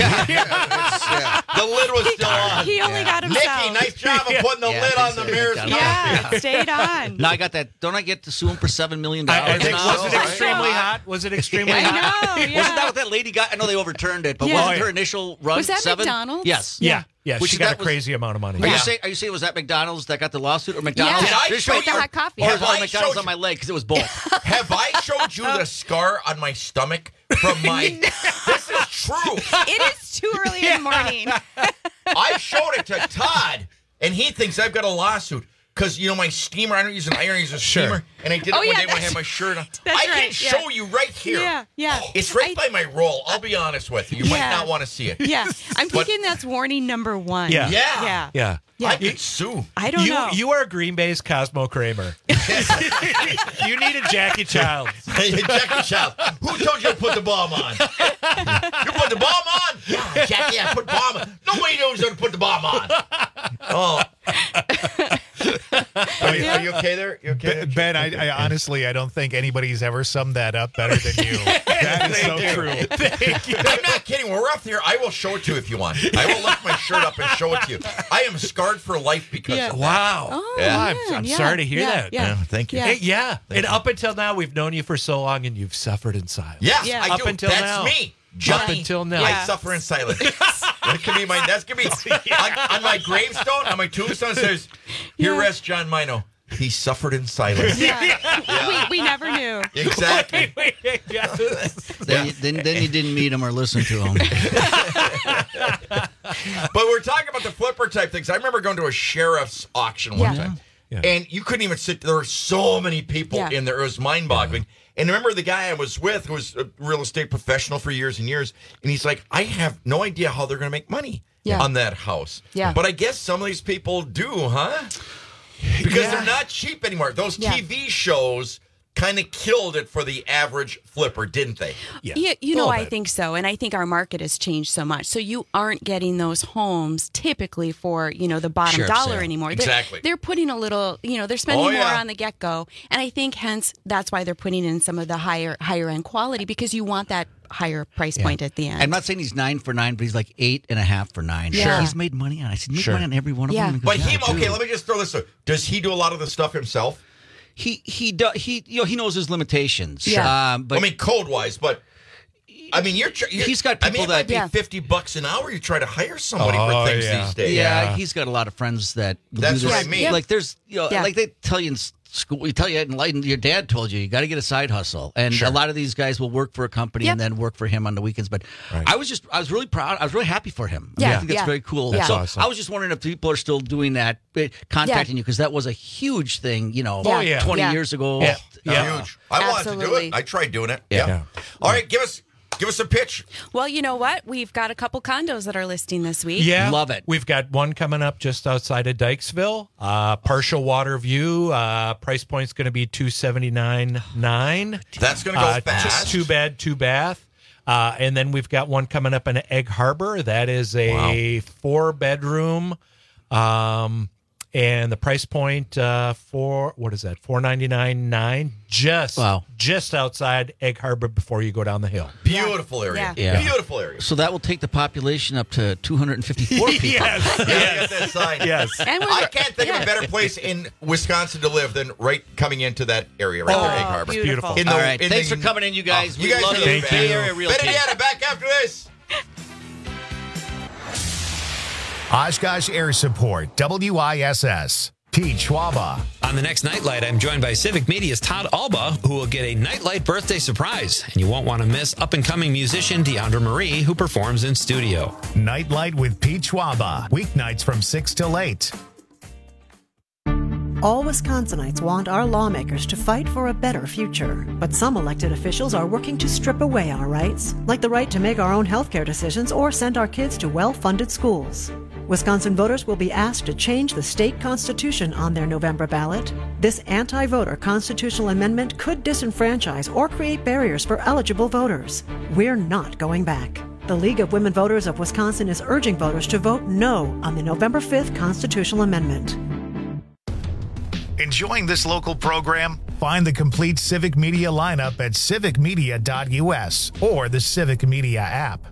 Speaker 20: lid was still on.
Speaker 12: He only got himself.
Speaker 20: Nikki, nice job of putting the lid on the mirror's
Speaker 12: Yeah, it stayed on.
Speaker 21: Now I got that. Don't I get to sue him for $7 million?
Speaker 11: I think,
Speaker 21: now?
Speaker 11: was it extremely hot? Was it extremely
Speaker 12: I
Speaker 11: hot?
Speaker 12: know, yeah.
Speaker 21: Wasn't that what that lady got? I know they overturned it, but
Speaker 12: Yeah.
Speaker 21: wasn't her initial run
Speaker 12: Was that
Speaker 21: 7?
Speaker 12: McDonald's?
Speaker 21: Yes.
Speaker 11: Yeah. Yeah,
Speaker 21: Which
Speaker 11: she got a crazy amount of money.
Speaker 21: Are you saying was that McDonald's that got the lawsuit or McDonald's?
Speaker 12: Yeah.
Speaker 20: Did I show
Speaker 12: With the hot coffee.
Speaker 21: Or
Speaker 20: Have
Speaker 21: was it
Speaker 20: I
Speaker 21: McDonald's
Speaker 20: showed
Speaker 21: on my leg because it was both?
Speaker 20: Have I showed you the scar on my stomach from my... This is true.
Speaker 12: It is too early in the morning.
Speaker 20: I showed it to Todd, and he thinks I've got a lawsuit. Because, you know, my steamer, I don't use an iron, I use a steamer. And I did it one day when I had my shirt on. I can show you right here.
Speaker 12: Yeah.
Speaker 20: It's right by my roll. I'll be honest with you. You might not want to see it.
Speaker 12: Yeah. I'm thinking that's warning number 1.
Speaker 11: Yeah.
Speaker 12: Yeah.
Speaker 20: I could sue.
Speaker 12: I don't know.
Speaker 11: You are Green Bay's Cosmo Kramer. You need a Jackie Child.
Speaker 20: Hey, Jackie Child. Who told you to put the bomb on? You put the bomb on? Yeah, Jackie, I put bomb on. Nobody knows how to put the bomb on. Oh. Are you okay there? You okay there?
Speaker 4: Ben, I honestly, I don't think anybody's ever summed that up better than you. That is so true.
Speaker 11: Thank you.
Speaker 20: I'm not kidding. When we're up there, I will show it to you if you want. I will lift my shirt up and show it to you. I am scarred for life because of that.
Speaker 11: Wow.
Speaker 12: Oh,
Speaker 20: Yeah.
Speaker 12: man.
Speaker 11: I'm sorry to hear that.
Speaker 12: Yeah.
Speaker 20: Thank you.
Speaker 12: Yeah.
Speaker 11: Hey, and up until now, we've known you for so long, and you've suffered in silence.
Speaker 20: Yes,
Speaker 12: Yeah.
Speaker 20: I
Speaker 11: Up
Speaker 20: do.
Speaker 11: until
Speaker 20: That's
Speaker 11: now.
Speaker 20: me. Johnny.
Speaker 11: Up until now.
Speaker 20: I suffer in silence. That could be that's gonna be on my gravestone, on my tombstone it says, "Here rests John Mino. He suffered in silence."
Speaker 12: Yeah. We never knew.
Speaker 20: Exactly.
Speaker 21: Then you didn't meet him or listen to him.
Speaker 20: But we're talking about the flipper type things. I remember going to a sheriff's auction one time.
Speaker 11: Yeah.
Speaker 20: And you couldn't even sit. There were so many people
Speaker 12: Yeah.
Speaker 20: in there. It was mind-boggling. And I remember the guy I was with, who was a real estate professional for years and years, and he's like, I have no idea how they're going to make money on that house.
Speaker 12: Yeah.
Speaker 20: But I guess some of these people do, huh? Because they're not cheap anymore. Those TV shows kind of killed it for the average flipper, didn't they?
Speaker 12: Yeah, you know, I think so. And I think our market has changed so much. So you aren't getting those homes typically for, you know, the bottom
Speaker 21: Sheriff's
Speaker 12: dollar
Speaker 21: sale.
Speaker 12: anymore.
Speaker 20: Exactly.
Speaker 12: They're putting a little, you know, they're spending more on the get-go. And I think hence that's why they're putting in some of the higher end quality because you want that higher price point at the end.
Speaker 21: I'm not saying he's 9 for 9, but he's like 8.5 for 9.
Speaker 12: Yeah.
Speaker 21: He's made money on it. I said, make money on every one of them. He goes,
Speaker 20: But
Speaker 21: "Yeah, I do."
Speaker 20: let me just throw this out. Does he do a lot of the stuff himself?
Speaker 21: He does. He knows his limitations.
Speaker 12: Yeah.
Speaker 21: But
Speaker 20: I mean, code wise, but I mean,
Speaker 21: he's got people
Speaker 20: it might be $50 an hour. You try to hire somebody for things these days.
Speaker 21: Yeah, he's got a lot of friends that.
Speaker 20: That's
Speaker 21: do this.
Speaker 20: what I mean.
Speaker 21: Like there's, like they tell you in school, you tell you and your dad told you got to get a side hustle, and a lot of these guys will work for a company and then work for him on the weekends. But I was really proud. I was really happy for him. I think that's very cool.
Speaker 11: That's
Speaker 21: so
Speaker 11: awesome.
Speaker 21: I was just wondering if people are still doing that, contacting you because that was a huge thing. 20 years ago.
Speaker 20: Huge. I wanted to do it. I tried doing it. Yeah. All right, give us a pitch.
Speaker 12: Well, you know what? We've got a couple condos that are listing this week.
Speaker 11: Yeah,
Speaker 21: love it.
Speaker 11: We've got one coming up just outside of Dykesville. Partial water view. Price point's going to be $279,900.
Speaker 20: That's going to go fast.
Speaker 11: 2 bed, 2 bath. And then we've got one coming up in Egg Harbor. That is a 4-bedroom. And the price point for what is that? $499,900. Just outside Egg Harbor before you go down the hill.
Speaker 20: Beautiful area.
Speaker 21: Yeah.
Speaker 20: Beautiful area.
Speaker 21: So that will take the population up to 254 people.
Speaker 11: Yes.
Speaker 20: Yes. That sign.
Speaker 11: Yes.
Speaker 12: And
Speaker 20: I can't think of a better place in Wisconsin to live than right coming into that area right there, Egg Harbor.
Speaker 12: Beautiful.
Speaker 21: All right. Thanks for coming in, you guys.
Speaker 20: You
Speaker 21: We
Speaker 20: guys
Speaker 21: love
Speaker 20: are
Speaker 21: you.
Speaker 20: the
Speaker 21: Bay
Speaker 20: best.
Speaker 21: Area Realty.
Speaker 20: Benediana, back after this.
Speaker 1: Oshkosh Air Support, WISS. Pete Schwaba.
Speaker 19: On the next Nightlight, I'm joined by Civic Media's Todd Alba, who will get a Nightlight birthday surprise. And you won't want to miss up-and-coming musician Deandra Marie, who performs in studio.
Speaker 1: Nightlight with Pete Schwaba. Weeknights from 6 till 8.
Speaker 5: All Wisconsinites want our lawmakers to fight for a better future. But some elected officials are working to strip away our rights, like the right to make our own healthcare decisions or send our kids to well-funded schools. Wisconsin voters will be asked to change the state constitution on their November ballot. This anti-voter constitutional amendment could disenfranchise or create barriers for eligible voters. We're not going back. The League of Women Voters of Wisconsin is urging voters to vote no on the November 5th constitutional amendment.
Speaker 1: Enjoying this local program? Find the complete Civic Media lineup at civicmedia.us or the Civic Media app.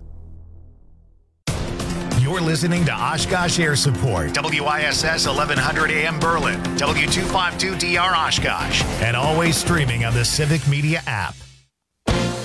Speaker 1: You're listening to Oshkosh Air Support, WISS 1100 AM Berlin, W252DR Oshkosh, and always streaming on the Civic Media app.